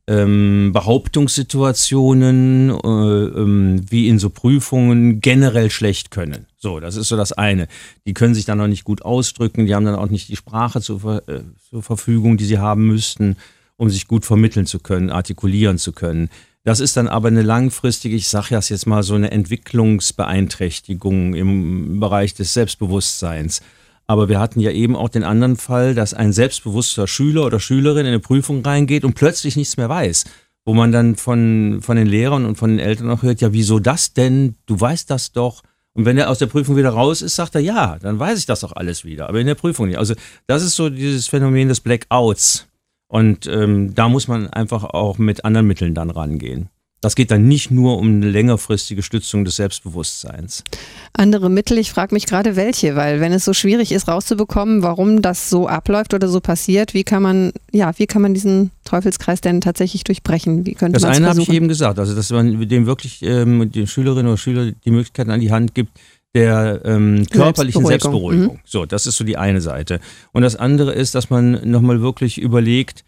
Behauptungssituationen wie in so Prüfungen generell schlecht können. So, das ist so das eine. Die können sich dann noch nicht gut ausdrücken, die haben dann auch nicht die Sprache zur Verfügung, die sie haben müssten, um sich gut vermitteln zu können, artikulieren zu können. Das ist dann aber eine langfristige, ich sage das jetzt mal, so eine Entwicklungsbeeinträchtigung im Bereich des Selbstbewusstseins. Aber wir hatten ja eben auch den anderen Fall, dass ein selbstbewusster Schüler oder Schülerin in eine Prüfung reingeht und plötzlich nichts mehr weiß. Wo man dann von den Lehrern und von den Eltern auch hört, ja, wieso das denn? Du weißt das doch. Und wenn er aus der Prüfung wieder raus ist, sagt er, ja, dann weiß ich das auch alles wieder. Aber in der Prüfung nicht. Also das ist so dieses Phänomen des Blackouts. Und da muss man einfach auch mit anderen Mitteln dann rangehen. Das geht dann nicht nur um eine längerfristige Stützung des Selbstbewusstseins.
Andere Mittel, ich frage mich gerade welche, weil wenn es so schwierig ist rauszubekommen, warum das so abläuft oder so passiert, wie kann man diesen Teufelskreis denn tatsächlich durchbrechen? Wie könnte man es versuchen?
Das eine habe ich eben gesagt, also dass man dem wirklich den Schülerinnen oder Schülern die Möglichkeiten an die Hand gibt, der körperlichen Selbstberuhigung. So, das ist so die eine Seite. Und das andere ist, dass man nochmal wirklich überlegt,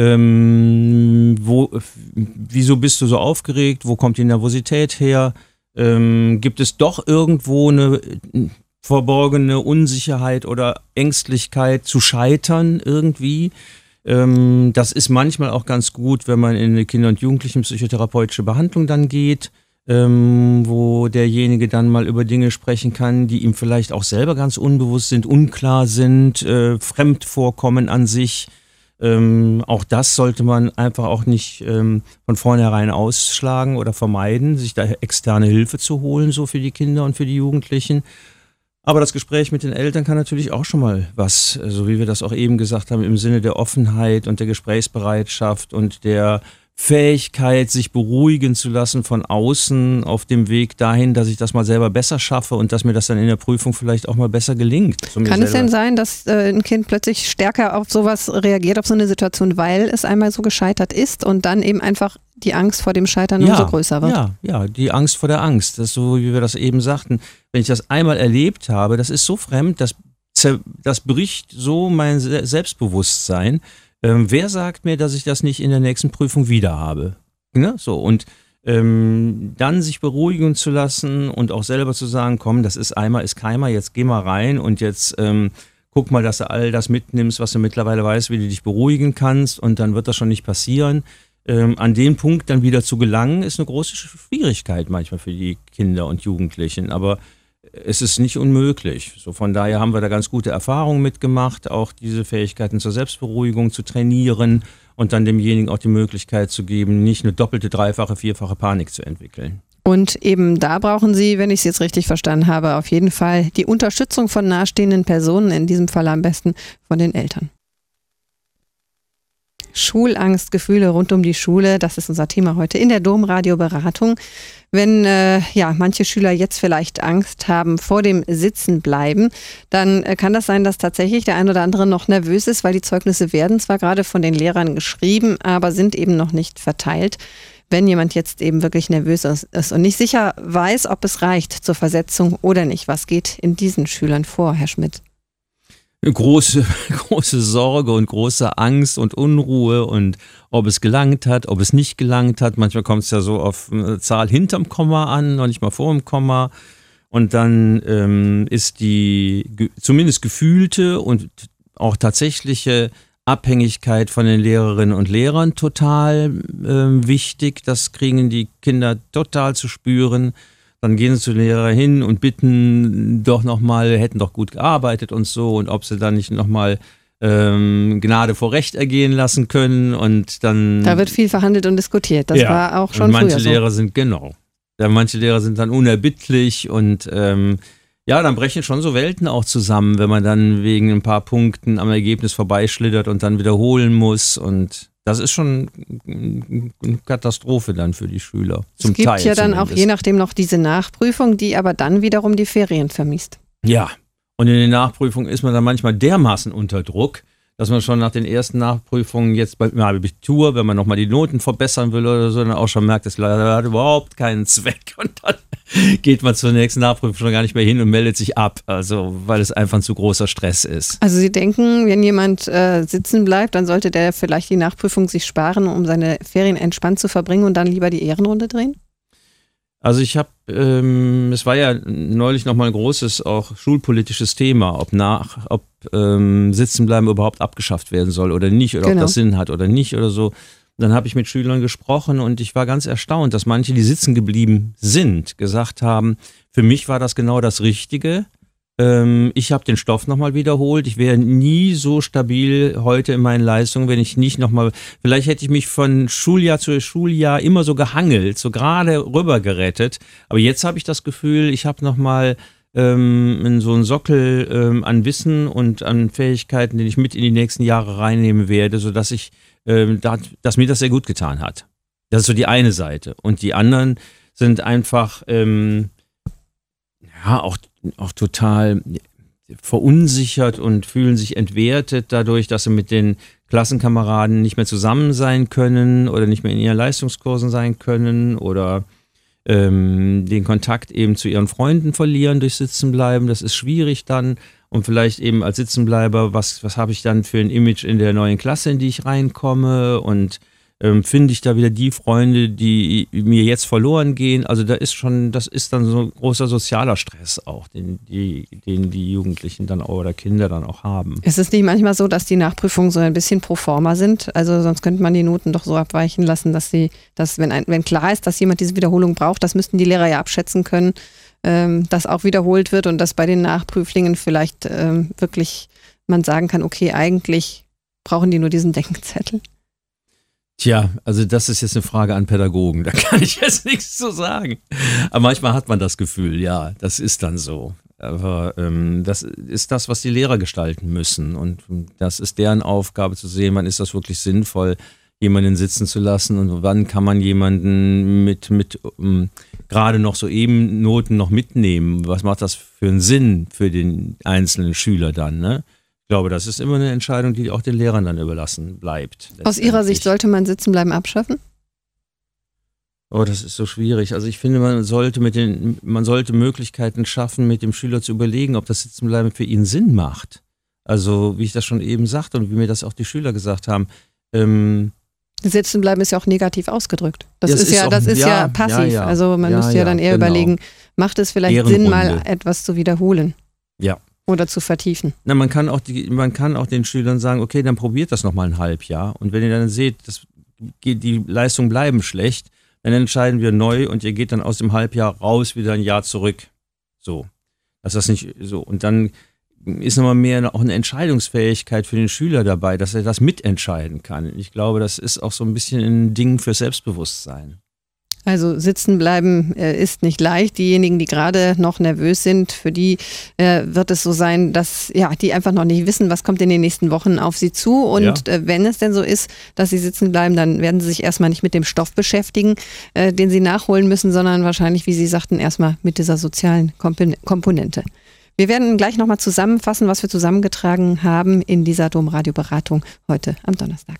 wieso bist du so aufgeregt? Wo kommt die Nervosität her? Gibt es doch irgendwo eine verborgene Unsicherheit oder Ängstlichkeit zu scheitern irgendwie? Das ist manchmal auch ganz gut, wenn man in eine Kinder- und Jugendlichen-psychotherapeutische Behandlung dann geht, wo derjenige dann mal über Dinge sprechen kann, die ihm vielleicht auch selber ganz unbewusst sind, unklar sind, fremd vorkommen an sich. Auch das sollte man einfach auch nicht von vornherein ausschlagen oder vermeiden, sich da externe Hilfe zu holen, so für die Kinder und für die Jugendlichen. Aber das Gespräch mit den Eltern kann natürlich auch schon mal was, so wie wir das auch eben gesagt haben, im Sinne der Offenheit und der Gesprächsbereitschaft und der Fähigkeit, sich beruhigen zu lassen von außen auf dem Weg dahin, dass ich das mal selber besser schaffe und dass mir das dann in der Prüfung vielleicht auch mal besser gelingt.
Kann es denn sein, dass ein Kind plötzlich stärker auf sowas reagiert, auf so eine Situation, weil es einmal so gescheitert ist und dann eben einfach die Angst vor dem Scheitern umso größer wird? Ja, die Angst vor der Angst. Das ist so, wie wir das eben sagten. Wenn ich das einmal erlebt habe, das ist so fremd, das bricht so mein Selbstbewusstsein. Wer sagt mir, dass ich das nicht in der nächsten Prüfung wieder habe? Ne? So, und dann sich beruhigen zu lassen und auch selber zu sagen, komm, das ist einmal, ist keimer, jetzt geh mal rein und jetzt guck mal, dass du all das mitnimmst, was du mittlerweile weißt, wie du dich beruhigen kannst und dann wird das schon nicht passieren. An den Punkt dann wieder zu gelangen, ist eine große Schwierigkeit manchmal für die Kinder und Jugendlichen, aber es ist nicht unmöglich. So, von daher haben wir da ganz gute Erfahrungen mitgemacht, auch diese Fähigkeiten zur Selbstberuhigung zu trainieren und dann demjenigen auch die Möglichkeit zu geben, nicht eine doppelte, dreifache, vierfache Panik zu entwickeln. Und eben da brauchen Sie, wenn ich es jetzt richtig verstanden habe, auf jeden Fall die Unterstützung von nahestehenden Personen, in diesem Fall am besten von den Eltern. Schulangstgefühle rund um die Schule, das ist unser Thema heute in der Domradio-Beratung. Wenn manche Schüler jetzt vielleicht Angst haben vor dem Sitzenbleiben, dann kann das sein, dass tatsächlich der ein oder andere noch nervös ist, weil die Zeugnisse werden zwar gerade von den Lehrern geschrieben, aber sind eben noch nicht verteilt. Wenn jemand jetzt eben wirklich nervös ist und nicht sicher weiß, ob es reicht zur Versetzung oder nicht, was geht in diesen Schülern vor, Herr Schmidt?
Große Sorge und große Angst und Unruhe und ob es gelangt hat, ob es nicht gelangt hat. Manchmal kommt es ja so auf eine Zahl hinterm Komma an, noch nicht mal vor dem Komma. Und dann ist die zumindest gefühlte und auch tatsächliche Abhängigkeit von den Lehrerinnen und Lehrern total wichtig. Das kriegen die Kinder total zu spüren. Dann gehen sie zu den Lehrern hin und bitten doch nochmal, hätten doch gut gearbeitet und so und ob sie dann nicht nochmal Gnade vor Recht ergehen lassen können und dann... Da
wird viel verhandelt und diskutiert, das war auch schon
früher
so.
Manche Lehrer sind dann unerbittlich und dann brechen schon so Welten auch zusammen, wenn man dann wegen ein paar Punkten am Ergebnis vorbeischlittert und dann wiederholen muss und... Das ist schon eine Katastrophe dann für die Schüler.
Es gibt ja dann auch je nachdem noch diese Nachprüfung, die aber dann wiederum die Ferien vermisst.
Ja, und in den Nachprüfungen ist man dann manchmal dermaßen unter Druck, dass man schon nach den ersten Nachprüfungen jetzt beim Abitur, wenn man nochmal die Noten verbessern will oder so, dann auch schon merkt, das hat überhaupt keinen Zweck. Und dann geht man zur nächsten Nachprüfung schon gar nicht mehr hin und meldet sich ab, also weil es einfach ein zu großer Stress ist.
Also Sie denken, wenn jemand sitzen bleibt, dann sollte der vielleicht die Nachprüfung sich sparen, um seine Ferien entspannt zu verbringen und dann lieber die Ehrenrunde drehen?
Also ich habe, es war ja neulich nochmal ein großes, auch schulpolitisches Thema, ob Sitzenbleiben überhaupt abgeschafft werden soll oder nicht, oder ob das Sinn hat oder nicht oder so. Dann habe ich mit Schülern gesprochen und ich war ganz erstaunt, dass manche, die sitzen geblieben sind, gesagt haben, für mich war das genau das Richtige. Ich habe den Stoff nochmal wiederholt. Ich wäre nie so stabil heute in meinen Leistungen, wenn ich nicht nochmal, vielleicht hätte ich mich von Schuljahr zu Schuljahr immer so gehangelt, so gerade rüber gerettet. Aber jetzt habe ich das Gefühl, ich habe nochmal so einen Sockel an Wissen und an Fähigkeiten, den ich mit in die nächsten Jahre reinnehmen werde, sodass ich dass mir das sehr gut getan hat. Das ist so die eine Seite. Und die anderen sind einfach auch total verunsichert und fühlen sich entwertet dadurch, dass sie mit den Klassenkameraden nicht mehr zusammen sein können oder nicht mehr in ihren Leistungskursen sein können oder den Kontakt eben zu ihren Freunden verlieren durch Sitzenbleiben. Das ist schwierig dann. Und vielleicht eben als Sitzenbleiber, was habe ich dann für ein Image in der neuen Klasse, in die ich reinkomme, und finde ich da wieder die Freunde, die mir jetzt verloren gehen. Also das ist dann so ein großer sozialer Stress auch, den die Jugendlichen dann auch oder Kinder dann auch haben.
Ist es nicht manchmal so, dass die Nachprüfungen so ein bisschen pro forma sind? Also sonst könnte man die Noten doch so abweichen lassen, dass wenn klar ist, dass jemand diese Wiederholung braucht, das müssten die Lehrer ja abschätzen können, dass auch wiederholt wird und dass bei den Nachprüflingen vielleicht wirklich man sagen kann, okay, eigentlich brauchen die nur diesen Denkzettel.
Tja, also das ist jetzt eine Frage an Pädagogen, da kann ich jetzt nichts zu sagen. Aber manchmal hat man das Gefühl, ja, das ist dann so. Aber das ist das, was die Lehrer gestalten müssen, und das ist deren Aufgabe zu sehen, wann ist das wirklich sinnvoll, jemanden sitzen zu lassen und wann kann man jemanden mit gerade noch so eben Noten noch mitnehmen. Was macht das für einen Sinn für den einzelnen Schüler dann, ne? Ich glaube, das ist immer eine Entscheidung, die auch den Lehrern dann überlassen bleibt.
Aus Ihrer Sicht sollte man Sitzenbleiben abschaffen?
Oh, das ist so schwierig. Also ich finde, man sollte Möglichkeiten schaffen, mit dem Schüler zu überlegen, ob das Sitzenbleiben für ihn Sinn macht. Also wie ich das schon eben sagte und wie mir das auch die Schüler gesagt haben.
Sitzenbleiben ist ja auch negativ ausgedrückt. Das ist ja passiv. Ja. Also man müsste ja dann eher überlegen, macht es vielleicht Sinn, mal etwas zu wiederholen? Ja. Oder zu vertiefen.
Na, man kann auch den Schülern sagen, okay, dann probiert das nochmal ein Halbjahr. Und wenn ihr dann seht, die Leistungen bleiben schlecht, dann entscheiden wir neu und ihr geht dann aus dem Halbjahr raus, wieder ein Jahr zurück. So. Dass das nicht so. Und dann ist nochmal mehr auch eine Entscheidungsfähigkeit für den Schüler dabei, dass er das mitentscheiden kann. Ich glaube, das ist auch so ein bisschen ein Ding für Selbstbewusstsein.
Also sitzen bleiben ist nicht leicht. Diejenigen, die gerade noch nervös sind, für die wird es so sein, dass die einfach noch nicht wissen, was kommt in den nächsten Wochen auf sie zu. Und wenn es denn so ist, dass sie sitzen bleiben, dann werden sie sich erstmal nicht mit dem Stoff beschäftigen, den sie nachholen müssen, sondern wahrscheinlich, wie Sie sagten, erstmal mit dieser sozialen Komponente. Wir werden gleich nochmal zusammenfassen, was wir zusammengetragen haben in dieser Domradio-Beratung heute am Donnerstag.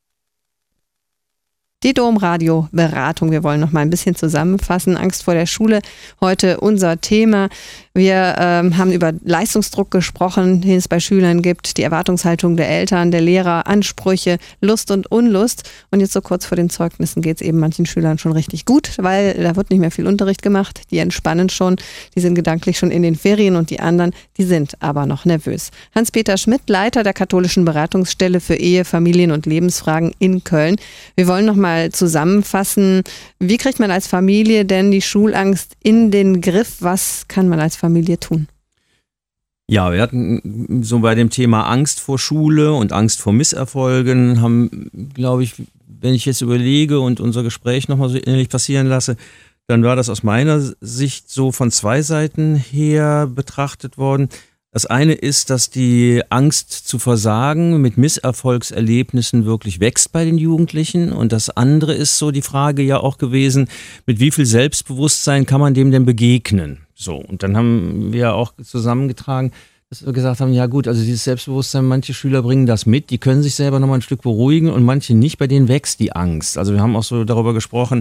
Die Domradio-Beratung. Wir wollen noch mal ein bisschen zusammenfassen. Angst vor der Schule, heute unser Thema. Wir haben über Leistungsdruck gesprochen, den es bei Schülern gibt, die Erwartungshaltung der Eltern, der Lehrer, Ansprüche, Lust und Unlust. Und jetzt so kurz vor den Zeugnissen geht es eben manchen Schülern schon richtig gut, weil da wird nicht mehr viel Unterricht gemacht. Die entspannen schon, die sind gedanklich schon in den Ferien, und die anderen, die sind aber noch nervös. Hans-Peter Schmidt, Leiter der katholischen Beratungsstelle für Ehe, Familien- und Lebensfragen in Köln. Wir wollen noch mal zusammenfassen, wie kriegt man als Familie denn die Schulangst in den Griff? Was kann man als Familie tun?
Ja, wir hatten so bei dem Thema Angst vor Schule und Angst vor Misserfolgen, haben, glaube ich, wenn ich jetzt überlege und unser Gespräch nochmal so innerlich passieren lasse, dann war das aus meiner Sicht so von zwei Seiten her betrachtet worden. Das eine ist, dass die Angst zu versagen mit Misserfolgserlebnissen wirklich wächst bei den Jugendlichen. Und das andere ist so die Frage ja auch gewesen, mit wie viel Selbstbewusstsein kann man dem denn begegnen? So, und dann haben wir auch zusammengetragen, dass wir gesagt haben, ja gut, also dieses Selbstbewusstsein, manche Schüler bringen das mit, die können sich selber nochmal ein Stück beruhigen und manche nicht, bei denen wächst die Angst. Also wir haben auch so darüber gesprochen,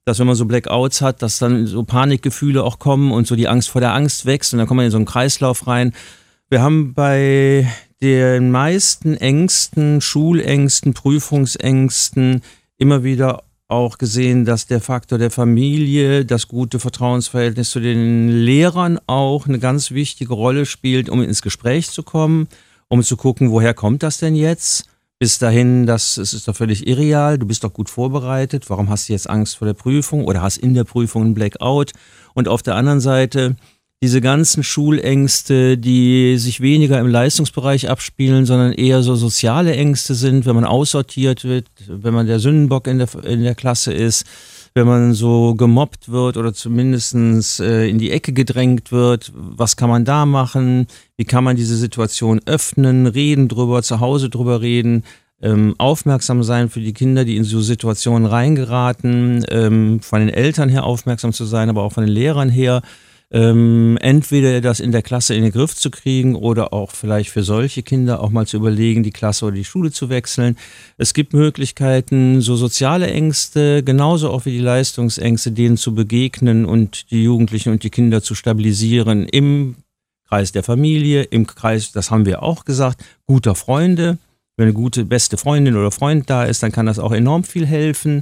dass wenn man so Blackouts hat, dass dann so Panikgefühle auch kommen und so die Angst vor der Angst wächst und dann kommt man in so einen Kreislauf rein. Wir haben bei den meisten Ängsten, Schulängsten, Prüfungsängsten immer wieder auch gesehen, dass der Faktor der Familie, das gute Vertrauensverhältnis zu den Lehrern auch eine ganz wichtige Rolle spielt, um ins Gespräch zu kommen, um zu gucken, woher kommt das denn jetzt? Bis dahin, es ist doch völlig irreal, du bist doch gut vorbereitet, warum hast du jetzt Angst vor der Prüfung oder hast in der Prüfung einen Blackout? Und auf der anderen Seite diese ganzen Schulängste, die sich weniger im Leistungsbereich abspielen, sondern eher so soziale Ängste sind, wenn man aussortiert wird, wenn man der Sündenbock in der Klasse ist, wenn man so gemobbt wird oder zumindest in die Ecke gedrängt wird. Was kann man da machen? Wie kann man diese Situation öffnen, reden drüber, zu Hause drüber reden, aufmerksam sein für die Kinder, die in so Situationen reingeraten, von den Eltern her aufmerksam zu sein, aber auch von den Lehrern her. Entweder das in der Klasse in den Griff zu kriegen oder auch vielleicht für solche Kinder auch mal zu überlegen, die Klasse oder die Schule zu wechseln. Es gibt Möglichkeiten, so soziale Ängste, genauso auch wie die Leistungsängste, denen zu begegnen und die Jugendlichen und die Kinder zu stabilisieren im Kreis der Familie, im Kreis, das haben wir auch gesagt, guter Freunde. Wenn eine gute, beste Freundin oder Freund da ist, dann kann das auch enorm viel helfen.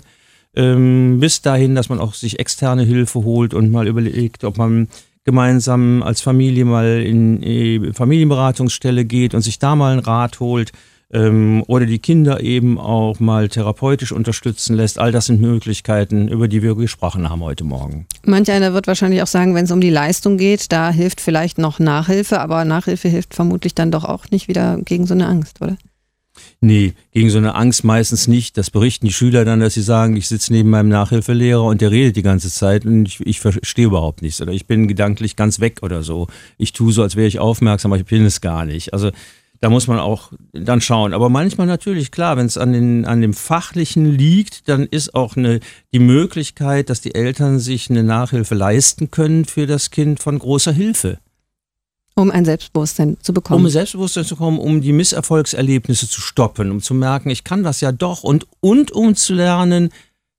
Bis dahin, dass man auch sich externe Hilfe holt und mal überlegt, ob man gemeinsam als Familie mal in die Familienberatungsstelle geht und sich da mal einen Rat holt oder die Kinder eben auch mal therapeutisch unterstützen lässt. All das sind Möglichkeiten, über die wir gesprochen haben heute Morgen.
Manch einer wird wahrscheinlich auch sagen, wenn es um die Leistung geht, da hilft vielleicht noch Nachhilfe, aber Nachhilfe hilft vermutlich dann doch auch nicht wieder gegen so eine Angst, oder?
Nee, gegen so eine Angst meistens nicht. Das berichten die Schüler dann, dass sie sagen, ich sitze neben meinem Nachhilfelehrer und der redet die ganze Zeit und ich verstehe überhaupt nichts oder ich bin gedanklich ganz weg oder so. Ich tue so, als wäre ich aufmerksam, aber ich bin es gar nicht. Also da muss man auch dann schauen. Aber manchmal natürlich, klar, wenn es an dem Fachlichen liegt, dann ist auch die Möglichkeit, dass die Eltern sich eine Nachhilfe leisten können für das Kind von großer Hilfe.
Um ein Selbstbewusstsein zu bekommen.
Um ein Selbstbewusstsein zu bekommen, um die Misserfolgserlebnisse zu stoppen, um zu merken, ich kann das ja doch und um zu lernen.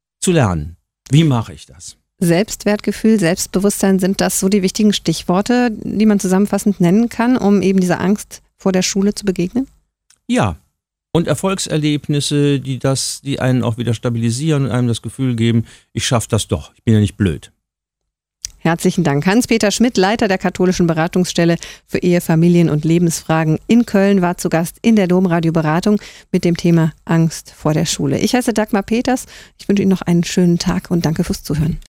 Wie mache ich das?
Selbstwertgefühl, Selbstbewusstsein, sind das so die wichtigen Stichworte, die man zusammenfassend nennen kann, um eben dieser Angst vor der Schule zu begegnen?
Ja. Und Erfolgserlebnisse, die einen auch wieder stabilisieren und einem das Gefühl geben, ich schaffe das doch, ich bin ja nicht blöd.
Herzlichen Dank. Hans-Peter Schmidt, Leiter der katholischen Beratungsstelle für Ehe, Familien- und Lebensfragen in Köln, war zu Gast in der Domradio-Beratung mit dem Thema Angst vor der Schule. Ich heiße Dagmar Peters. Ich wünsche Ihnen noch einen schönen Tag und danke fürs Zuhören.